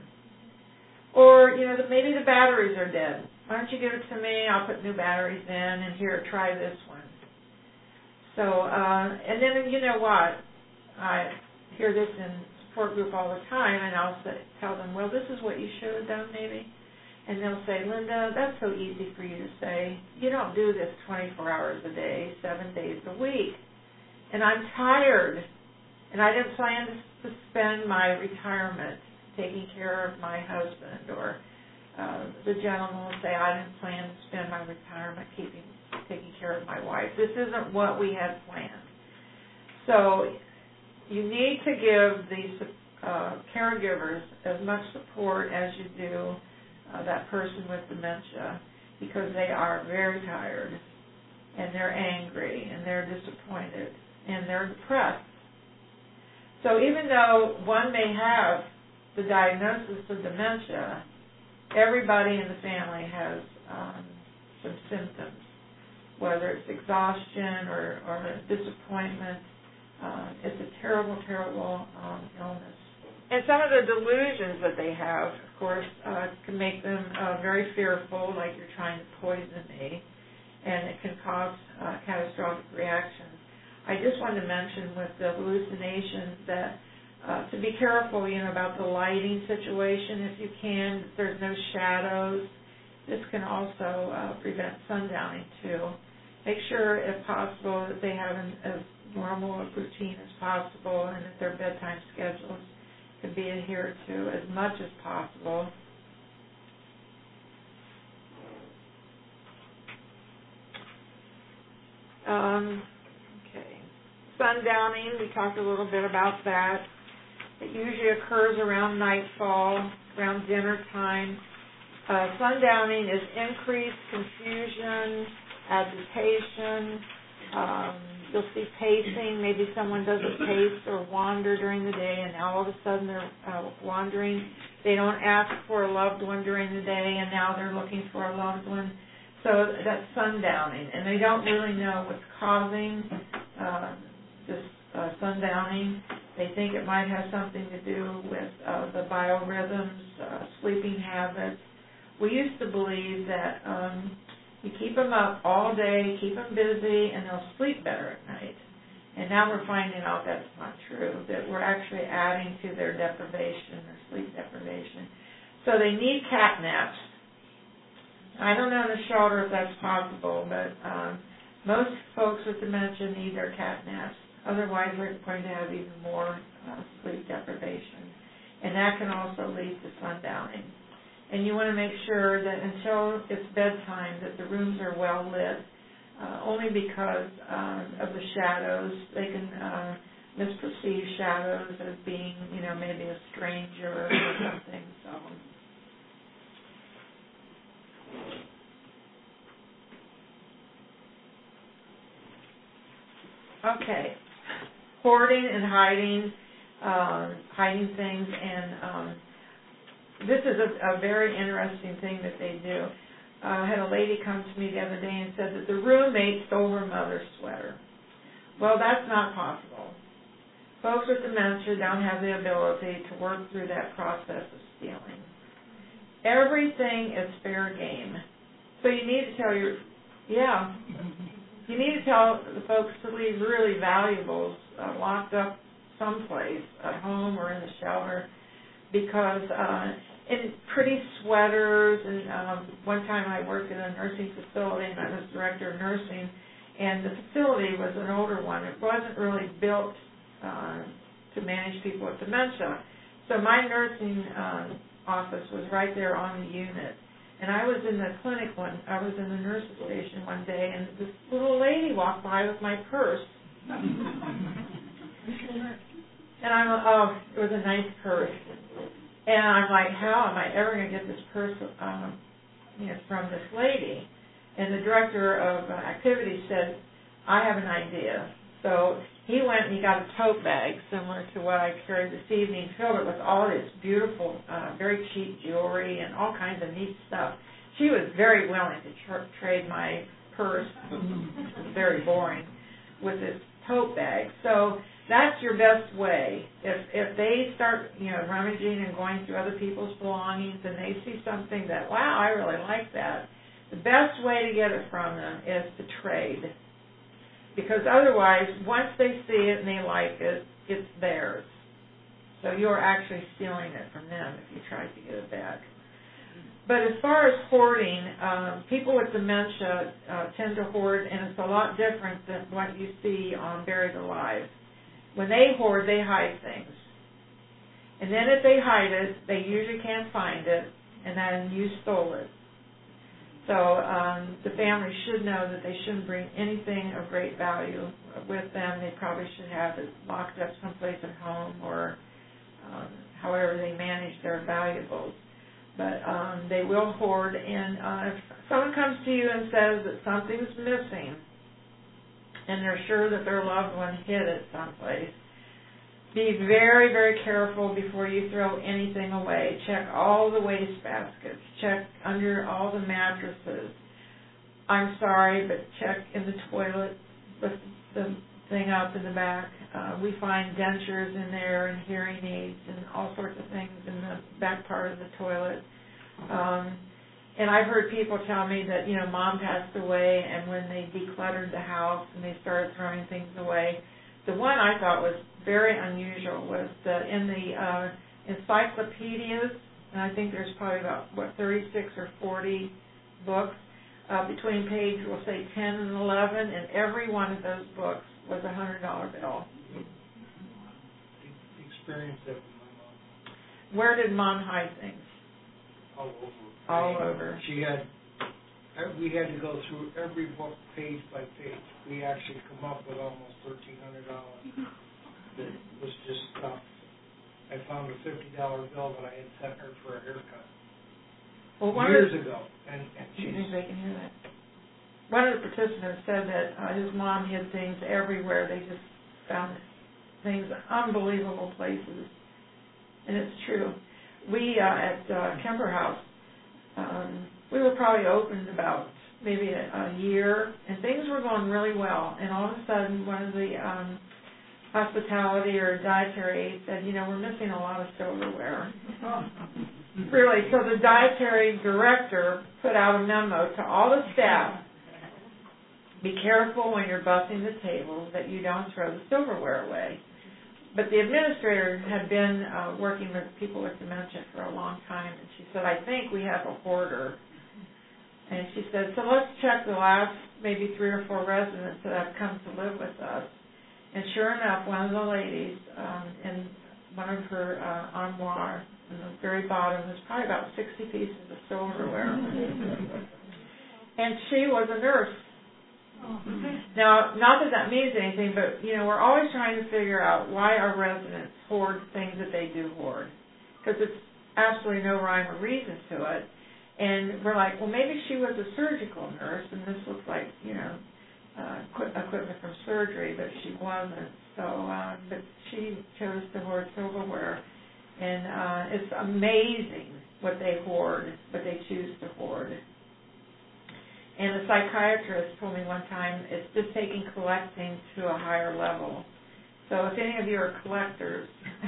Or, maybe the batteries are dead. Why don't you give it to me? I'll put new batteries in, and here, try this one. So, and then, you know what? I hear this in support group all the time, and I'll tell them, well, this is what you should have done, maybe. And they'll say, Linda, that's so easy for you to say. You don't do this 24 hours a day, 7 days a week. And I'm tired, and I didn't plan to spend my retirement taking care of my husband, or the gentleman will say, I didn't plan to spend my retirement taking care of my wife. This isn't what we had planned. So you need to give these caregivers as much support as you do that person with dementia, because they are very tired, and they're angry, and they're disappointed, and they're depressed. So even though one may have the diagnosis of dementia, everybody in the family has some symptoms, whether it's exhaustion or disappointment. It's a terrible, terrible illness. And some of the delusions that they have, of course, can make them very fearful, like you're trying to poison me, and it can cause catastrophic reactions. I just wanted to mention with the hallucinations that to be careful, about the lighting situation if you can. If there's no shadows, this can also prevent sundowning too. Make sure, if possible, that they have as normal a routine as possible, and that their bedtime schedules can be adhered to as much as possible. Okay. Sundowning, we talked a little bit about that. It usually occurs around nightfall, around dinner time. Sundowning is increased confusion, agitation. You'll see pacing. Maybe someone doesn't pace or wander during the day, and now all of a sudden they're wandering. They don't ask for a loved one during the day, and now they're looking for a loved one. So that's sundowning, and they don't really know what's causing this sundowning. They think it might have something to do with the biorhythms, sleeping habits. We used to believe that you keep them up all day, keep them busy, and they'll sleep better at night. And now we're finding out that's not true, that we're actually adding to their deprivation, their sleep deprivation. So they need cat naps. I don't know in the shelter if that's possible, but most folks with dementia need their cat naps. Otherwise, we're going to have even more sleep deprivation. And that can also lead to sundowning. And you want to make sure that until it's bedtime that the rooms are well lit, only because of the shadows. They can misperceive shadows as being, maybe a stranger or something. Okay. Hoarding and hiding things, and this is a very interesting thing that they do. I had a lady come to me the other day and said that the roommate stole her mother's sweater. Well, that's not possible. Folks with dementia don't have the ability to work through that process of stealing. Everything is fair game. So you need to tell you need to tell the folks to leave really valuables locked up someplace, at home or in the shelter, because in pretty sweaters, and one time I worked in a nursing facility, and I was director of nursing, and the facility was an older one. It wasn't really built to manage people with dementia. So my nursing office was right there on the unit. And I was in the clinic I was in the nurse's station one day, and this little lady walked by with my purse. And it was a nice purse. And I'm like, how am I ever going to get this purse from this lady? And the director of activities said, I have an idea. So he went and he got a tote bag similar to what I carried this evening, filled it with all this beautiful, very cheap jewelry and all kinds of neat stuff. She was very willing to trade my purse, which was very boring, with this tote bag. So that's your best way. If they start, rummaging and going through other people's belongings and they see something that, wow, I really like that, the best way to get it from them is to trade. Because otherwise, once they see it and they like it, it's theirs. So you're actually stealing it from them if you try to get it back. But as far as hoarding, people with dementia tend to hoard, and it's a lot different than what you see on Buried Alive. When they hoard, they hide things. And then if they hide it, they usually can't find it, and then you stole it. So the family should know that they shouldn't bring anything of great value with them. They probably should have it locked up someplace at home or however they manage their valuables. But they will hoard, and if someone comes to you and says that something's missing and they're sure that their loved one hid it someplace, be very, very careful before you throw anything away. Check all the waste baskets. Check under all the mattresses. I'm sorry, but check in the toilet with the thing up in the back. We find dentures in there and hearing aids and all sorts of things in the back part of the toilet. And I've heard people tell me that, Mom passed away, and when they decluttered the house and they started throwing things away, the one I thought was very unusual was in the encyclopedias, and I think there's probably about, 36 or 40 books, between page, we'll say 10 and 11, and every one of those books was a $100 bill. Experienced that with my mom. Where did Mom hide things? All over. All over. We had to go through every book page by page. We actually come up with almost $1,300 that was just stuff. I found a $50 bill that I had sent her for a haircut years ago. And you think they can hear that? One of the participants said that his mom hid things everywhere. They just found things, unbelievable places. And it's true. We, at Kemper House, we were probably opened about maybe a year, and things were going really well. And all of a sudden, one of the hospitality or dietary aides said, we're missing a lot of silverware. Really, so the dietary director put out a memo to all the staff, be careful when you're bussing the tables that you don't throw the silverware away. But the administrator had been working with people with dementia for a long time, and she said, I think we have a hoarder. And she said, so let's check the last maybe 3 or 4 residents that have come to live with us. And sure enough, one of the ladies in one of her armoire in the very bottom was probably about 60 pieces of silverware. And she was a nurse. Now, not that that means anything, but, we're always trying to figure out why our residents hoard things that they do hoard. Because it's absolutely no rhyme or reason to it. And we're like, well, maybe she was a surgical nurse, and this looks like, equipment from surgery, but she wasn't. So, but she chose to hoard silverware. And it's amazing what they hoard, what they choose to hoard. And a psychiatrist told me one time, it's just taking collecting to a higher level. So if any of you are collectors.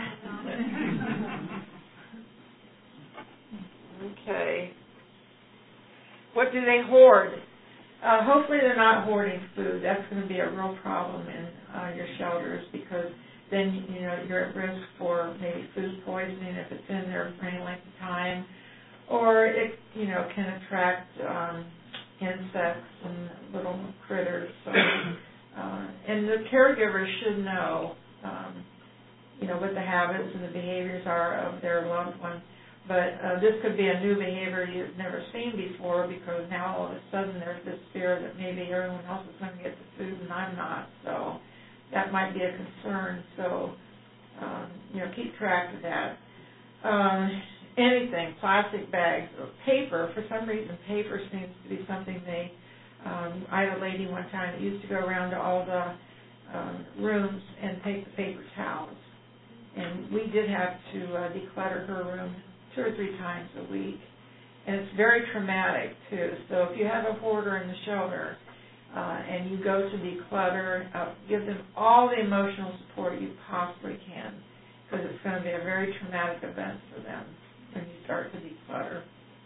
Okay. What do they hoard? Hopefully they're not hoarding food. That's going to be a real problem in your shelters because then, you're at risk for maybe food poisoning if it's in there for any length of time. Or it, can attract insects and little critters. So, and the caregivers should know, what the habits and the behaviors are of their loved one. But this could be a new behavior you've never seen before, because now all of a sudden there's this fear that maybe everyone else is going to get the food and I'm not. So that might be a concern. So, keep track of that. Anything, plastic bags, or paper. For some reason, paper seems to be something they, I had a lady one time that used to go around to all the rooms and take the paper towels. And we did have to declutter her room 2 or 3 times a week. And it's very traumatic, too. So if you have a hoarder in the shelter and you go to declutter, give them all the emotional support you possibly can, because it's going to be a very traumatic event for them when you start to declutter.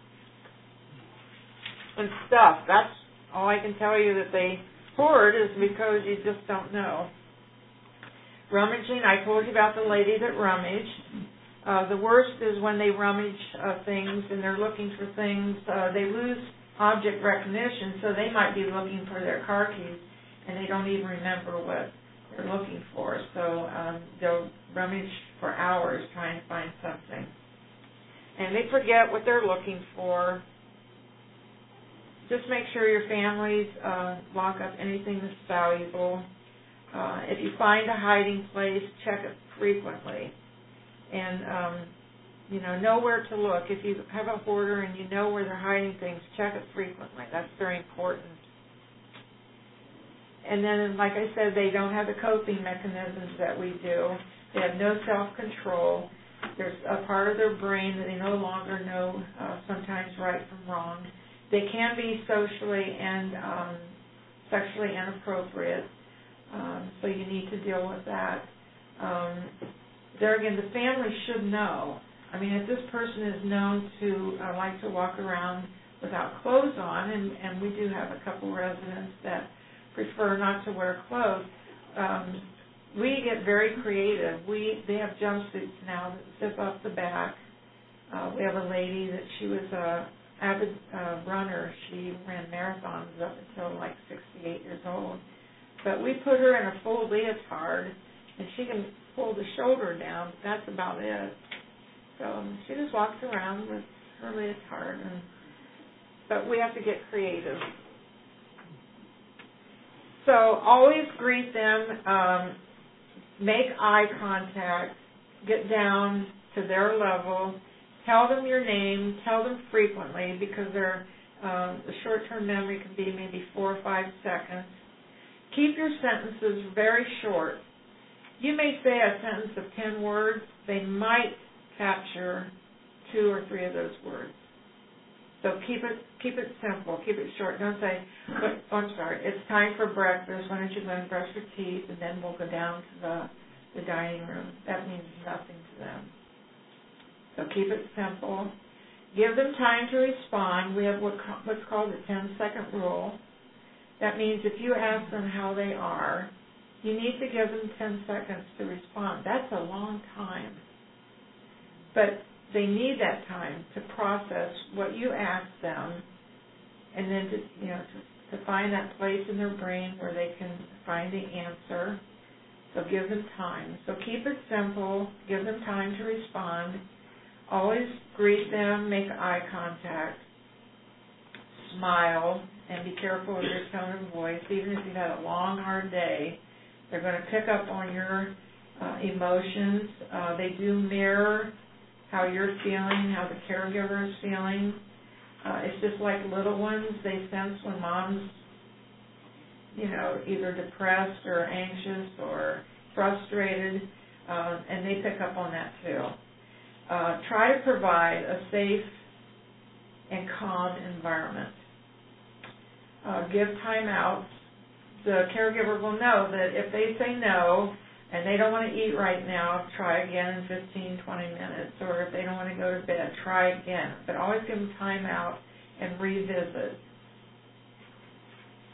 And stuff, that's all I can tell you that they hoard, is because you just don't know. Rummaging, I told you about the lady that rummaged. The worst is when they rummage things and they're looking for things. They lose object recognition, so they might be looking for their car keys and they don't even remember what they're looking for. So they'll rummage for hours trying to find something. And they forget what they're looking for. Just make sure your families lock up anything that's valuable. If you find a hiding place, check it frequently. And, know where to look. If you have a hoarder and you know where they're hiding things, check it frequently. That's very important. And then, like I said, they don't have the coping mechanisms that we do. They have no self-control. There's a part of their brain that they no longer know sometimes right from wrong. They can be socially and sexually inappropriate, so you need to deal with that. There again, the family should know. I mean, if this person is known to like to walk around without clothes on, and we do have a couple residents that prefer not to wear clothes, we get very creative. They have jumpsuits now that zip up the back. We have a lady that she was a avid runner. She ran marathons up until like 68 years old. But we put her in a full leotard, and she can pull the shoulder down. That's about it. So she just walks around with her leotard. But we have to get creative. So always greet them, make eye contact, get down to their level, tell them your name, tell them frequently, because the short-term memory can be maybe 4 or 5 seconds. Keep your sentences very short. You may say a sentence of 10 words. They might capture 2 or 3 of those words. So keep it simple. Keep it short. Don't say, it's time for breakfast. Why don't you go and brush your teeth, and then we'll go down to the dining room. That means nothing to them. So keep it simple. Give them time to respond. We have what's called the 10-second rule. That means if you ask them how they are, you need to give them 10 seconds to respond. That's a long time. But they need that time to process what you asked them, and then to find that place in their brain where they can find the answer. So give them time. So keep it simple. Give them time to respond. Always greet them. Make eye contact. Smile. And be careful of your tone of voice. Even if you've had a long, hard day, they're going to pick up on your emotions. They do mirror how you're feeling, how the caregiver is feeling. It's just like little ones. They sense when mom's, either depressed or anxious or frustrated, and they pick up on that too. Try to provide a safe and calm environment. Give time outs. The caregiver will know that if they say no and they don't want to eat right now, try again in 15, 20 minutes. Or if they don't want to go to bed, try again. But always give them time out and revisit.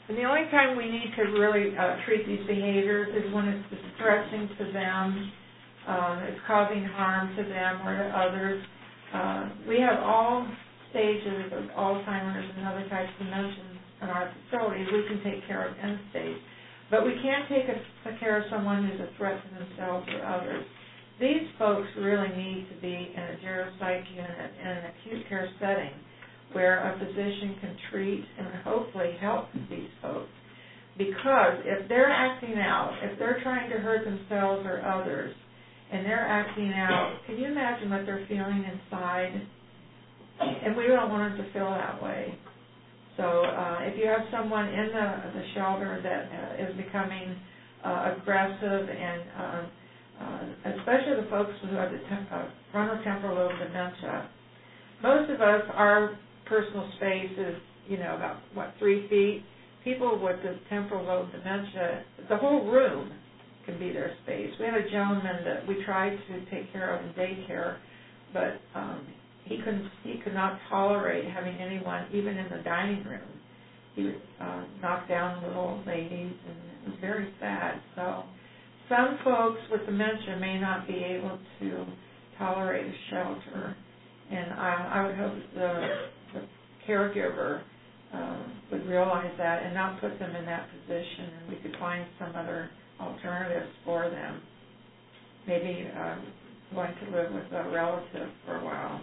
And the only time we need to really treat these behaviors is when it's distressing to them, it's causing harm to them or to others. We have all stages of Alzheimer's and other types of dementia in our facilities. We can take care of end stage. But we can't take care of someone who's a threat to themselves or others. These folks really need to be in a geropsych unit in an acute care setting where a physician can treat and hopefully help these folks. Because if they're acting out, if they're trying to hurt themselves or others, and they're acting out, can you imagine what they're feeling inside? And we don't want them to feel that way. So if you have someone in the shelter that is becoming aggressive and especially the folks who have the frontotemporal lobe dementia, most of us, our personal space is, about, 3 feet. People with the temporal lobe dementia, the whole room can be their space. We had a gentleman that we tried to take care of in daycare, but he could not tolerate having anyone, even in the dining room. He would knock down little old ladies, and it was very sad. So some folks with dementia may not be able to tolerate a shelter, and I would hope the caregiver would realize that and not put them in that position, and we could find some other alternatives for them. Maybe going to live with a relative for a while.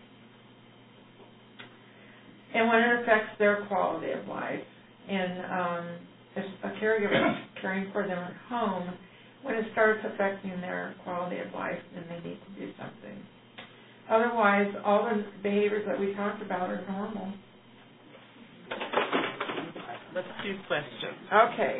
And when it affects their quality of life, and if a caregiver is caring for them at home, when it starts affecting their quality of life, then they need to do something. Otherwise, all the behaviors that we talked about are normal. Let's do questions. Okay.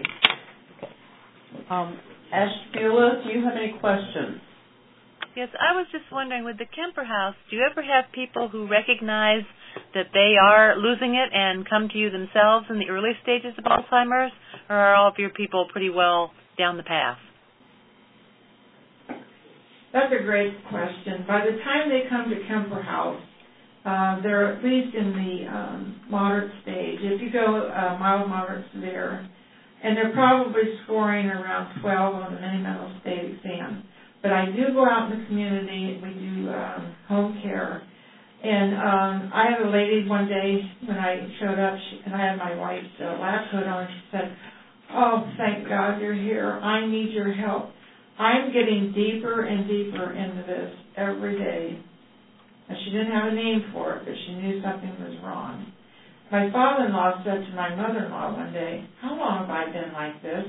Ashbula, do you have any questions? Yes, I was just wondering, with the Kemper House, do you ever have people who recognize that they are losing it and come to you themselves in the early stages of Alzheimer's, or are all of your people pretty well down the path? That's a great question. By the time they come to Kemper House, they're at least in the moderate stage. If you go mild, moderate, severe, and they're probably scoring around 12 on the mini-mental state exam. But I do go out in the community. We do home care. And I had a lady one day when I showed up, and I had my white lab coat on, she said, "Oh, thank God you're here. I need your help. I'm getting deeper and deeper into this every day." And she didn't have a name for it, but she knew something was wrong. My father-in-law said to my mother-in-law one day, "How long have I been like this?"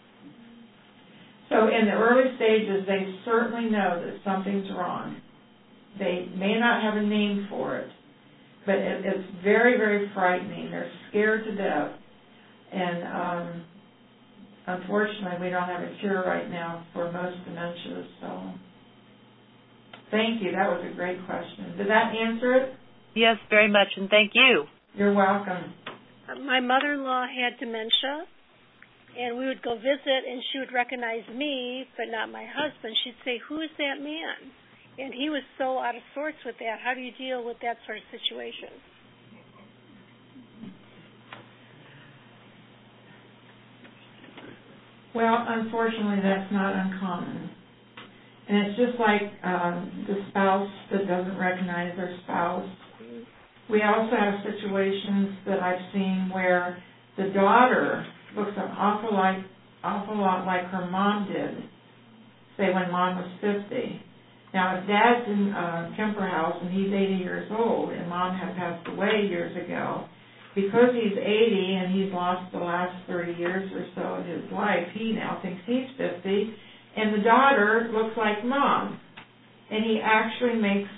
So in the early stages, they certainly know that something's wrong. They may not have a name for it, but it's very, very frightening. They're scared to death. And unfortunately, we don't have a cure right now for most dementias. So thank you. That was a great question. Did that answer it? Yes, very much, and thank you. You're welcome. My mother-in-law had dementia, and we would go visit, and she would recognize me, but not my husband. She'd say, "Who is that man?" And he was so out of sorts with that. How do you deal with that sort of situation? Well, unfortunately, that's not uncommon. And it's just like the spouse that doesn't recognize their spouse. We also have situations that I've seen where the daughter looks an awful lot like her mom did, say when mom was 50. Now, if dad's in Kemper House and he's 80 years old and mom had passed away years ago, because he's 80 and he's lost the last 30 years or so of his life, he now thinks he's 50, and the daughter looks like mom. And he actually makes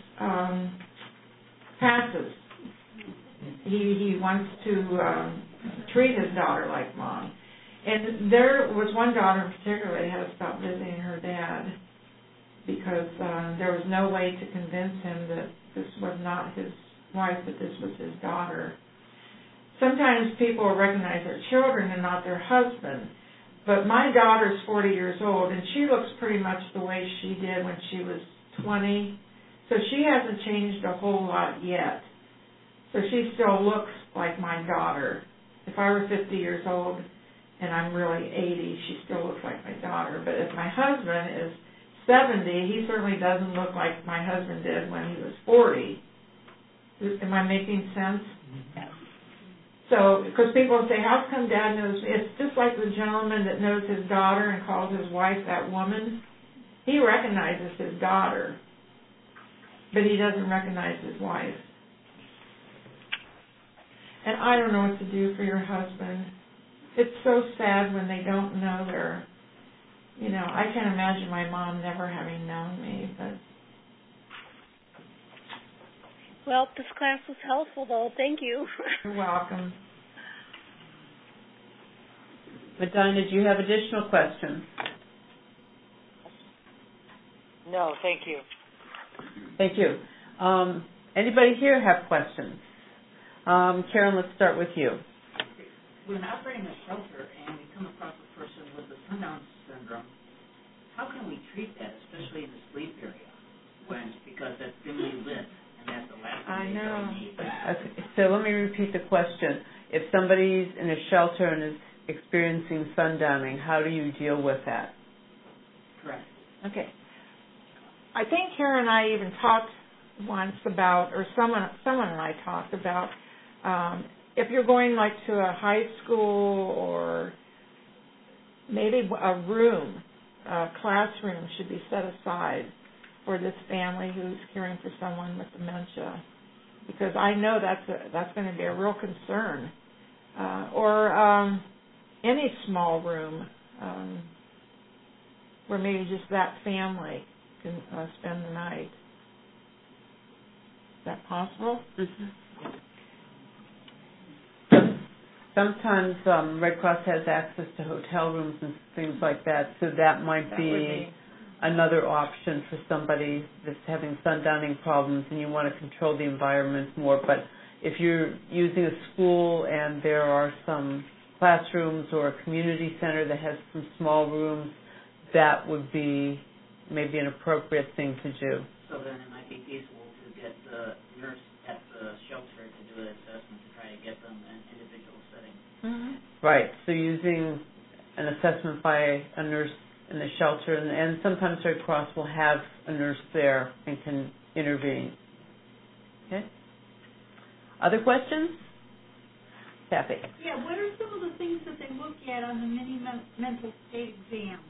passes. He wants to treat his daughter like mom. And there was one daughter in particular that had to stop visiting her dad because there was no way to convince him that this was not his wife, that this was his daughter. Sometimes people will recognize their children and not their husband. But my daughter's 40 years old, and she looks pretty much the way she did when she was 20. So she hasn't changed a whole lot yet. So she still looks like my daughter. If if I were 50 years old and I'm really 80, she still looks like my daughter. But if my husband is 70, he certainly doesn't look like my husband did when he was 40. Am I making sense? Yes. So, because people say, how come Dad knows me? It's just like the gentleman that knows his daughter and calls his wife that woman. He recognizes his daughter, but he doesn't recognize his wife. And I don't know what to do for your husband. It's so sad when they don't know their, I can't imagine my mom never having known me, but. Well, this class was helpful, though. Thank you. You're welcome. Medina, do you have additional questions? No, thank you. Thank you. Anybody here have questions? Karen, let's start with you. When operating a shelter and we come across a person with the sundown syndrome, how can we treat that, especially in the sleep area, because that's dimly lit and that's the last thing they don't need? Okay, so let me repeat the question. If somebody's in a shelter and is experiencing sundowning, how do you deal with that? Correct. Okay. I think Karen and I even talked once about, or someone and I talked about, if you're going like to a high school or maybe a classroom should be set aside for this family who's caring for someone with dementia, because I know that's going to be a real concern. Or any small room where maybe just that family can spend the night. Is that possible? Mm-hmm. Sometimes Red Cross has access to hotel rooms and things like that, so that might be another option for somebody that's having sundowning problems and you want to control the environment more. But if you're using a school and there are some classrooms or a community center that has some small rooms, that would be maybe an appropriate thing to do. So then it might be feasible to get the nurse at the shelter to do an assessment to try to get them an individual setting. Mm-hmm. Right, so using an assessment by a nurse in the shelter, and sometimes Red Cross will have a nurse there and can intervene. Okay? Other questions? Kathy. Yeah, what are some of the things that they look at on the mini mental state exam?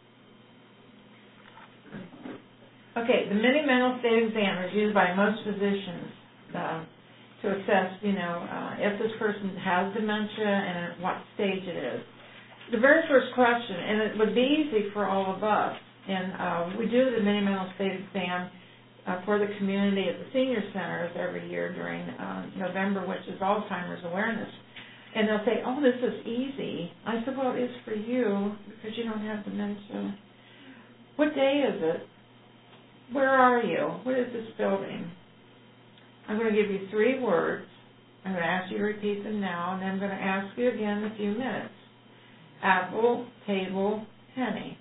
Okay, the mini mental state exam is used by most physicians to assess, if this person has dementia and at what stage it is. The very first question, and it would be easy for all of us, and we do the mini mental state exam for the community at the senior centers every year during November, which is Alzheimer's Awareness. And they'll say, oh, this is easy. I said, well, it is for you because you don't have dementia. What day is it? Where are you? What is this building? I'm going to give you 3 words. I'm going to ask you to repeat them now, and then I'm going to ask you again in a few minutes. Apple, table, penny.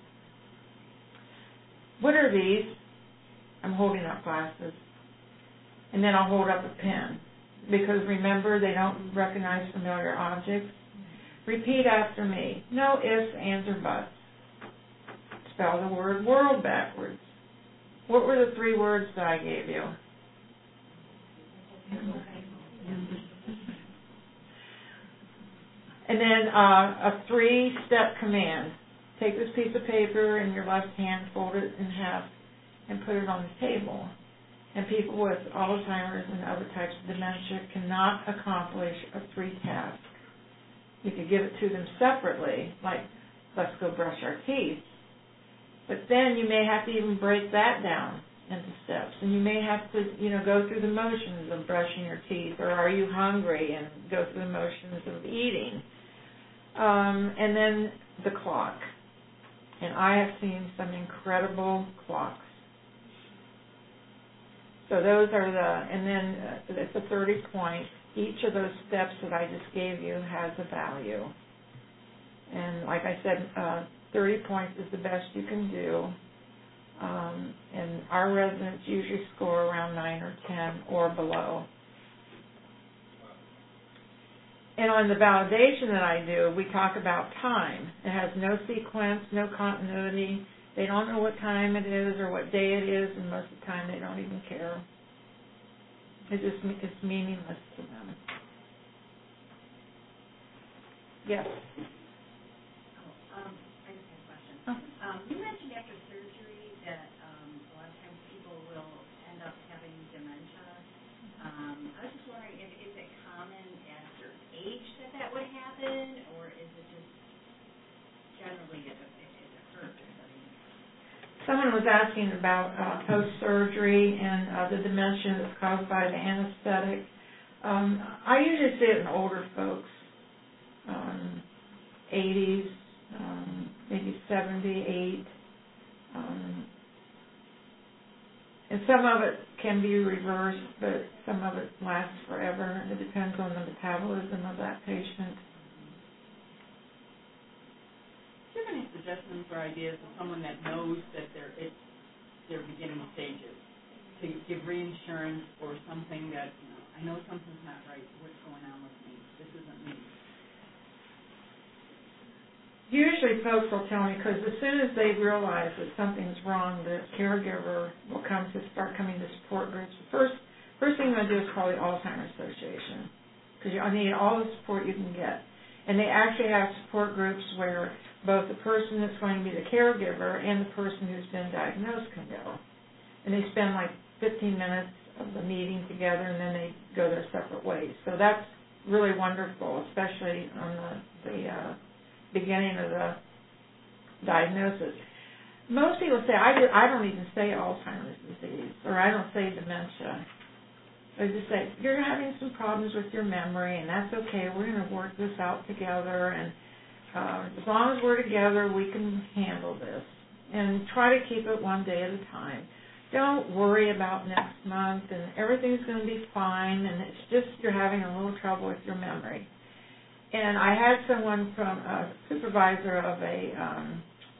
What are these? I'm holding up glasses. And then I'll hold up a pen. Because remember, they don't recognize familiar objects. Repeat after me. No ifs, ands, or buts. Spell the word world backwards. What were the 3 words that I gave you? And then a 3-step command. Take this piece of paper in your left hand, fold it in half, and put it on the table. And people with Alzheimer's and other types of dementia cannot accomplish a 3 task. You could give it to them separately, like, let's go brush our teeth. But then you may have to even break that down into steps. And you may have to, go through the motions of brushing your teeth, or are you hungry, and go through the motions of eating. And then the clock. And I have seen some incredible clocks. So those are and then it's a 30 point. Each of those steps that I just gave you has a value. And like I said, 30 points is the best you can do. And our residents usually score around 9 or 10 or below. And on the validation that I do, we talk about time. It has no sequence, no continuity. They don't know what time it is or what day it is, and most of the time they don't even care. It's meaningless to them. Yes. I just have a question. You mentioned after surgery that a lot of times people will end up having dementia. I was just wondering, is it common at a certain age that would happen, or is it just generally it occurs? Someone was asking about post-surgery and the dementia that's caused by the anesthetic. I usually see it in older folks, 80s, maybe 78. And some of it can be reversed, but some of it lasts forever. It depends on the metabolism of that patient. Do you have any suggestions or ideas of someone that knows that they're beginning stages to give reinsurance or something that, I know something's not right, what's going on with me, this isn't me? Usually folks will tell me, because as soon as they realize that something's wrong, the caregiver will start coming to support groups. The first thing I'm going to do is call the Alzheimer's Association, because I need all the support you can get. And they actually have support groups where both the person that's going to be the caregiver and the person who's been diagnosed can go. And they spend like 15 minutes of the meeting together, and then they go their separate ways. So that's really wonderful, especially on the beginning of the diagnosis. Most people say, I don't even say Alzheimer's disease, or I don't say dementia. I just say, you're having some problems with your memory, and that's okay. We're going to work this out together, and as long as we're together, we can handle this. And try to keep it one day at a time. Don't worry about next month, and everything's going to be fine, and it's just you're having a little trouble with your memory. And I had someone from a supervisor of a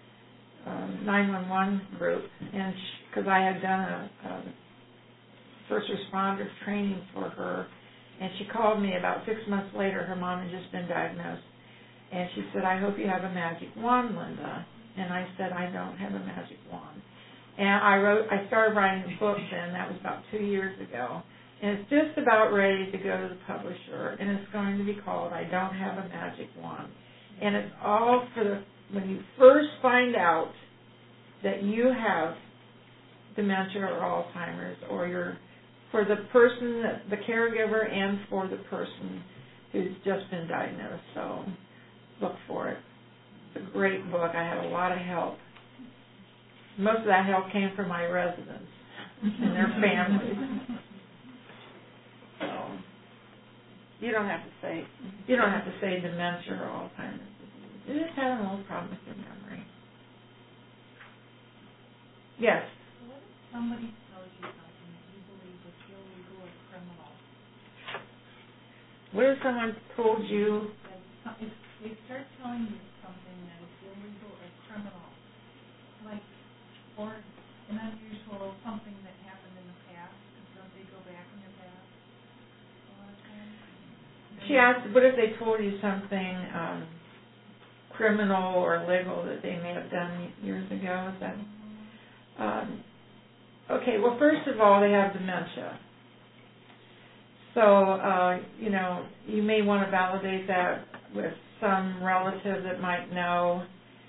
911 group, and because I had done a first responder training for her, and she called me about 6 months later. Her mom had just been diagnosed, and she said, I hope you have a magic wand, Linda. And I said, I don't have a magic wand. And I started writing a book then. That was about 2 years ago. And it's just about ready to go to the publisher, and it's going to be called I Don't Have a Magic Wand. And it's all for when you first find out that you have dementia or Alzheimer's, or for the person, the caregiver, and for the person who's just been diagnosed. So look for it. It's a great book. I had a lot of help. Most of that help came from my residents and their families. So you don't have to say dementia or Alzheimer's disease. You're just having a little problem with your memory. Yes. What if somebody tells you something that you believe is illegal or criminal? What if someone told you? If they start telling you something that is illegal or criminal, like, or an unusual something that happened in the past, don't they go back in the past a lot of times? She asked, what if they told you something criminal or illegal that they may have done years ago? Is that okay? Well, first of all, they have dementia. So, you may want to validate that with some relative that might know.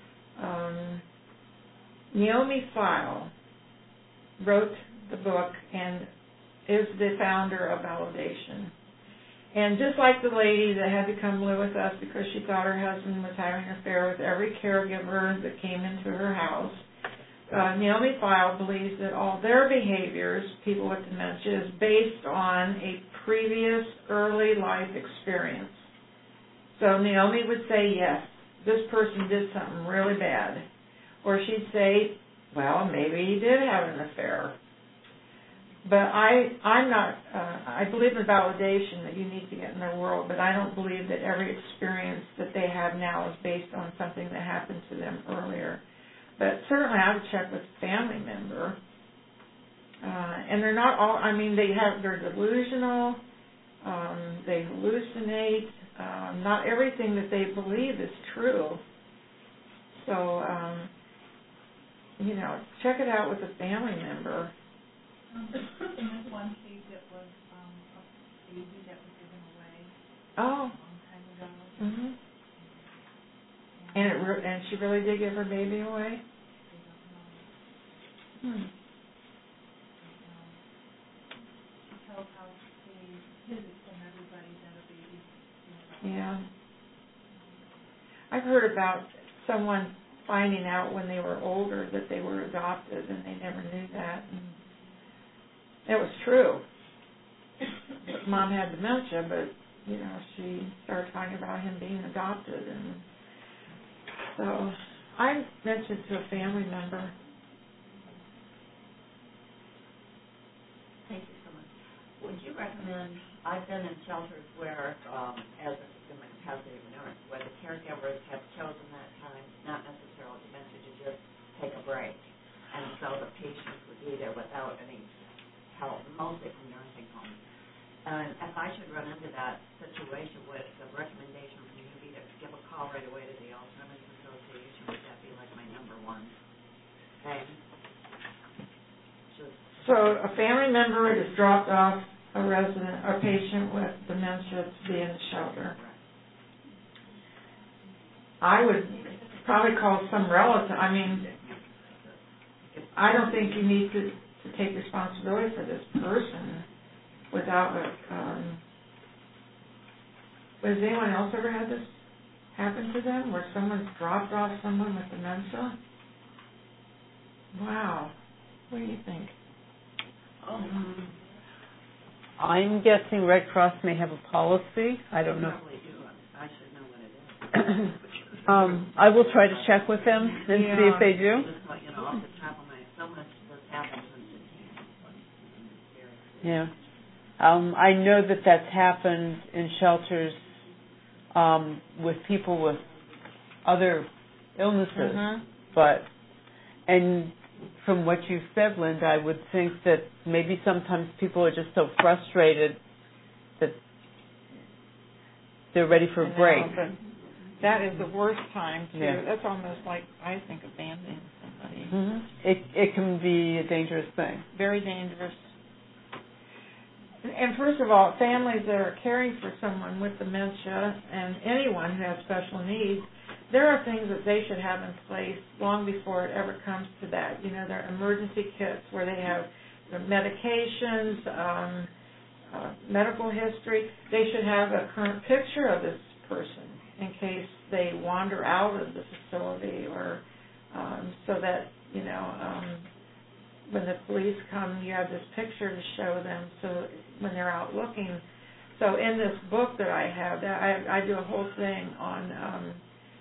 Naomi Feil wrote the book and is the founder of Validation. And just like the lady that had to come live with us because she thought her husband was having an affair with every caregiver that came into her house, Naomi Feil believes that all their behaviors, people with dementia, is based on a previous early life experience. So Naomi would say, yes, this person did something really bad. Or she'd say, well, maybe he did have an affair. But I'm not, I believe in validation that you need to get in their world, but I don't believe that every experience that they have now is based on something that happened to them earlier. But certainly I would check with a family member. And they're not all, they're delusional, they hallucinate, not everything that they believe is true. So, check it out with a family member. In this one case, it was a baby that was given away Oh. a long time ago. Mhm. And she really did give her baby away? Hmm. She tells how they hid it from everybody that a baby. Yeah. I've heard about someone finding out when they were older that they were adopted, and they never knew that. And it was true. Mom had dementia, but she started talking about him being adopted, and so I mentioned to a family member. Thank you so much. Would you recommend, I've been in shelters where, as in my capacity of a nurse, where the caregivers have chosen that time, not necessarily dementia, to just take a break. And so the patients would be there without any help, mostly from nursing homes. And if I should run into that situation with the recommendation from you be to give a call right away to the Alzheimer's Association, would that be like my number one thing? So a family member has dropped off a patient with dementia to be in the shelter. I would probably call some relative. I mean, I don't think you need to take responsibility for this person without has anyone else ever had this happen to them, where someone's dropped off someone with dementia? Wow. What do you think? I'm guessing Red Cross may have a policy. I don't know. Probably do. I should know what it is. I will try to check with them and see if they do. Just like, off the top of my head, so much this happens in Yeah. I know that that's happened in shelters with people with other illnesses, and from what you've said, Linda, I would think that maybe sometimes people are just so frustrated that they're ready for a break. That is the worst time, too. Yeah. That's almost like, I think, abandoning somebody. It can be a dangerous thing. Very dangerous. And first of all, families that are caring for someone with dementia and anyone who has special needs, there are things that they should have in place long before it ever comes to that. There are emergency kits where they have the medications, medical history. They should have a current picture of this person in case they wander out of the facility, or so that, when the police come, you have this picture to show them so when they're out looking. So in this book that I have, I do a whole thing on,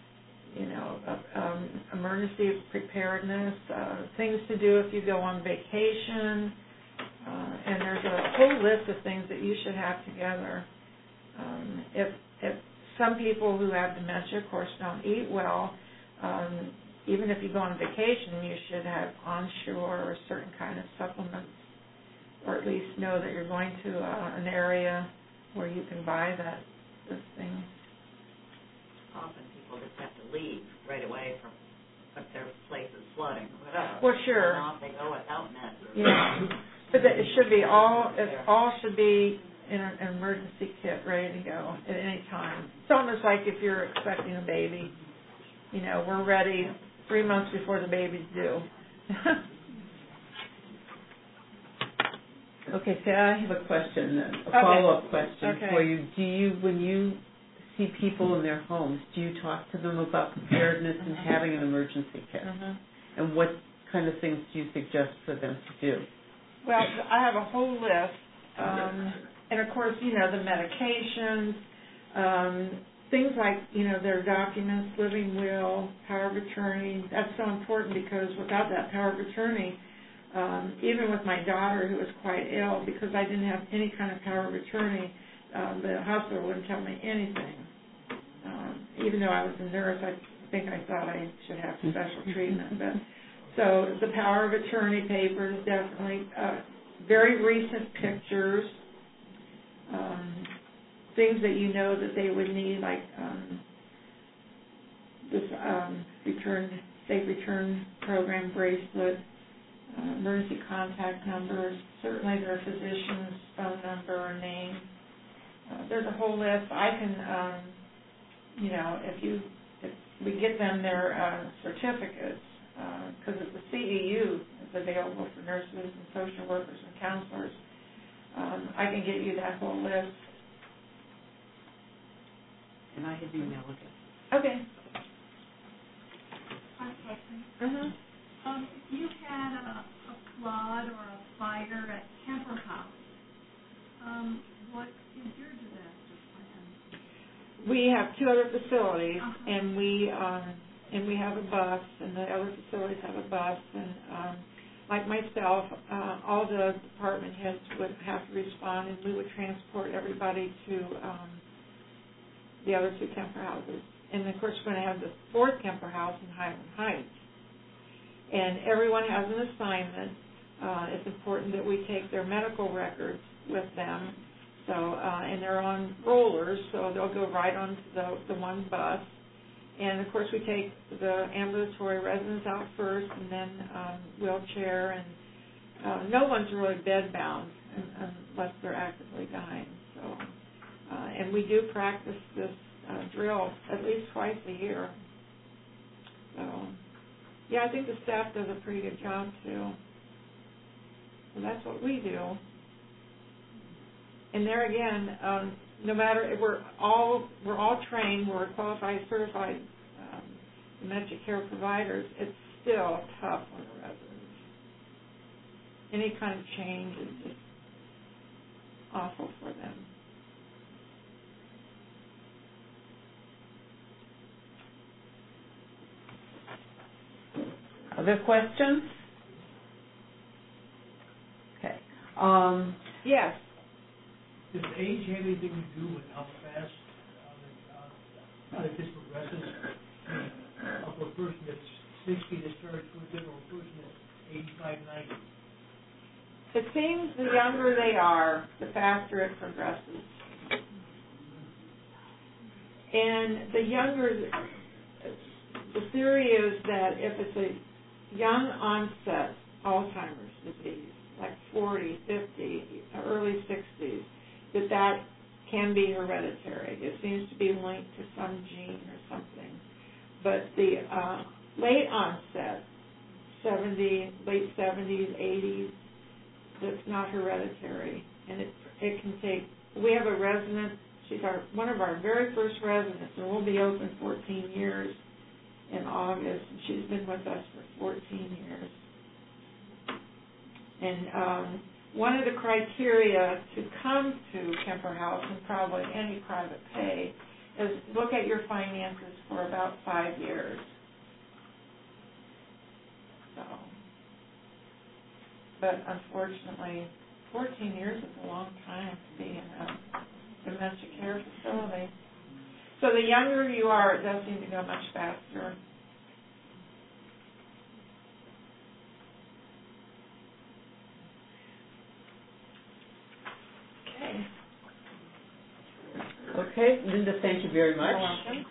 emergency preparedness, things to do if you go on vacation, and there's a whole list of things that you should have together. If some people who have dementia, of course, don't eat well, even if you go on vacation, you should have onshore or certain kind of supplements, or at least know that you're going to an area where you can buy those things. Often people just have to leave right away from if their place is flooding or whatever. Well, sure. And off they go without meds. Yeah, but it should be all should be in an emergency kit ready to go at any time. It's almost like if you're expecting a baby, we're ready 3 months before the baby's due. Okay, so I have a question, a follow-up question for you. Do you, when you see people in their homes, do you talk to them about preparedness and having an emergency kit? And what kind of things do you suggest for them to do? Well, I have a whole list, and of course, the medications, things like, their documents, living will, power of attorney. That's so important because without that power of attorney, even with my daughter who was quite ill, because I didn't have any kind of power of attorney, the hospital wouldn't tell me anything. Even though I was a nurse, I think I thought I should have special treatment. But so the power of attorney papers, definitely. Very recent pictures. things that you know that they would need, like this safe return program bracelet, emergency contact numbers, certainly their physician's phone number or name. There's a whole list. I can, if we get them their certificates, because the CEU is available for nurses and social workers and counselors. I can get you that whole list. And I have email it. Okay. I have a question. Mm-hmm. If you had a flood or a fire at Kemper House, what is your disaster plan? We have 2 other facilities, and we have a bus, and the other facilities have a bus, and like myself, all the department heads would have to respond, and we would transport everybody to the other 2 Kemper houses. And of course, we're going to have the 4th Kemper house in Highland Heights. And everyone has an assignment. It's important that we take their medical records with them. So, and they're on rollers, so they'll go right onto the one bus. And of course, we take the ambulatory residents out first, and then wheelchair, and no one's really bedbound unless they're actively dying. So, and we do practice this drill at least twice a year. So, yeah, I think the staff does a pretty good job too. So that's what we do. And there again, no matter, we're all trained, we're qualified, certified dementia care providers. It's still tough on the residents. Any kind of change is just awful for them. Other questions? Okay. Yes. Does age have anything to do with how fast this progresses? For a person that's 60 that starts with it, or a person that's 85, 90? It seems the younger they are, the faster it progresses. And the younger, the theory is that if it's a young onset Alzheimer's disease, like 40, 50, early 60s, that can be hereditary. It seems to be linked to some gene or something. But the late onset, late 70s, 80s, that's not hereditary. And it can take, we have a resident, she's one of our very first residents, and we'll be open 14 years in August, and she's been with us for 14 years. And one of the criteria to come to Kemper House, and probably any private pay, is look at your finances for about 5 years. So, but unfortunately, 14 years is a long time to be in a dementia care facility. So the younger you are, it does seem to go much faster. Okay, Linda, thank you very much. You're welcome.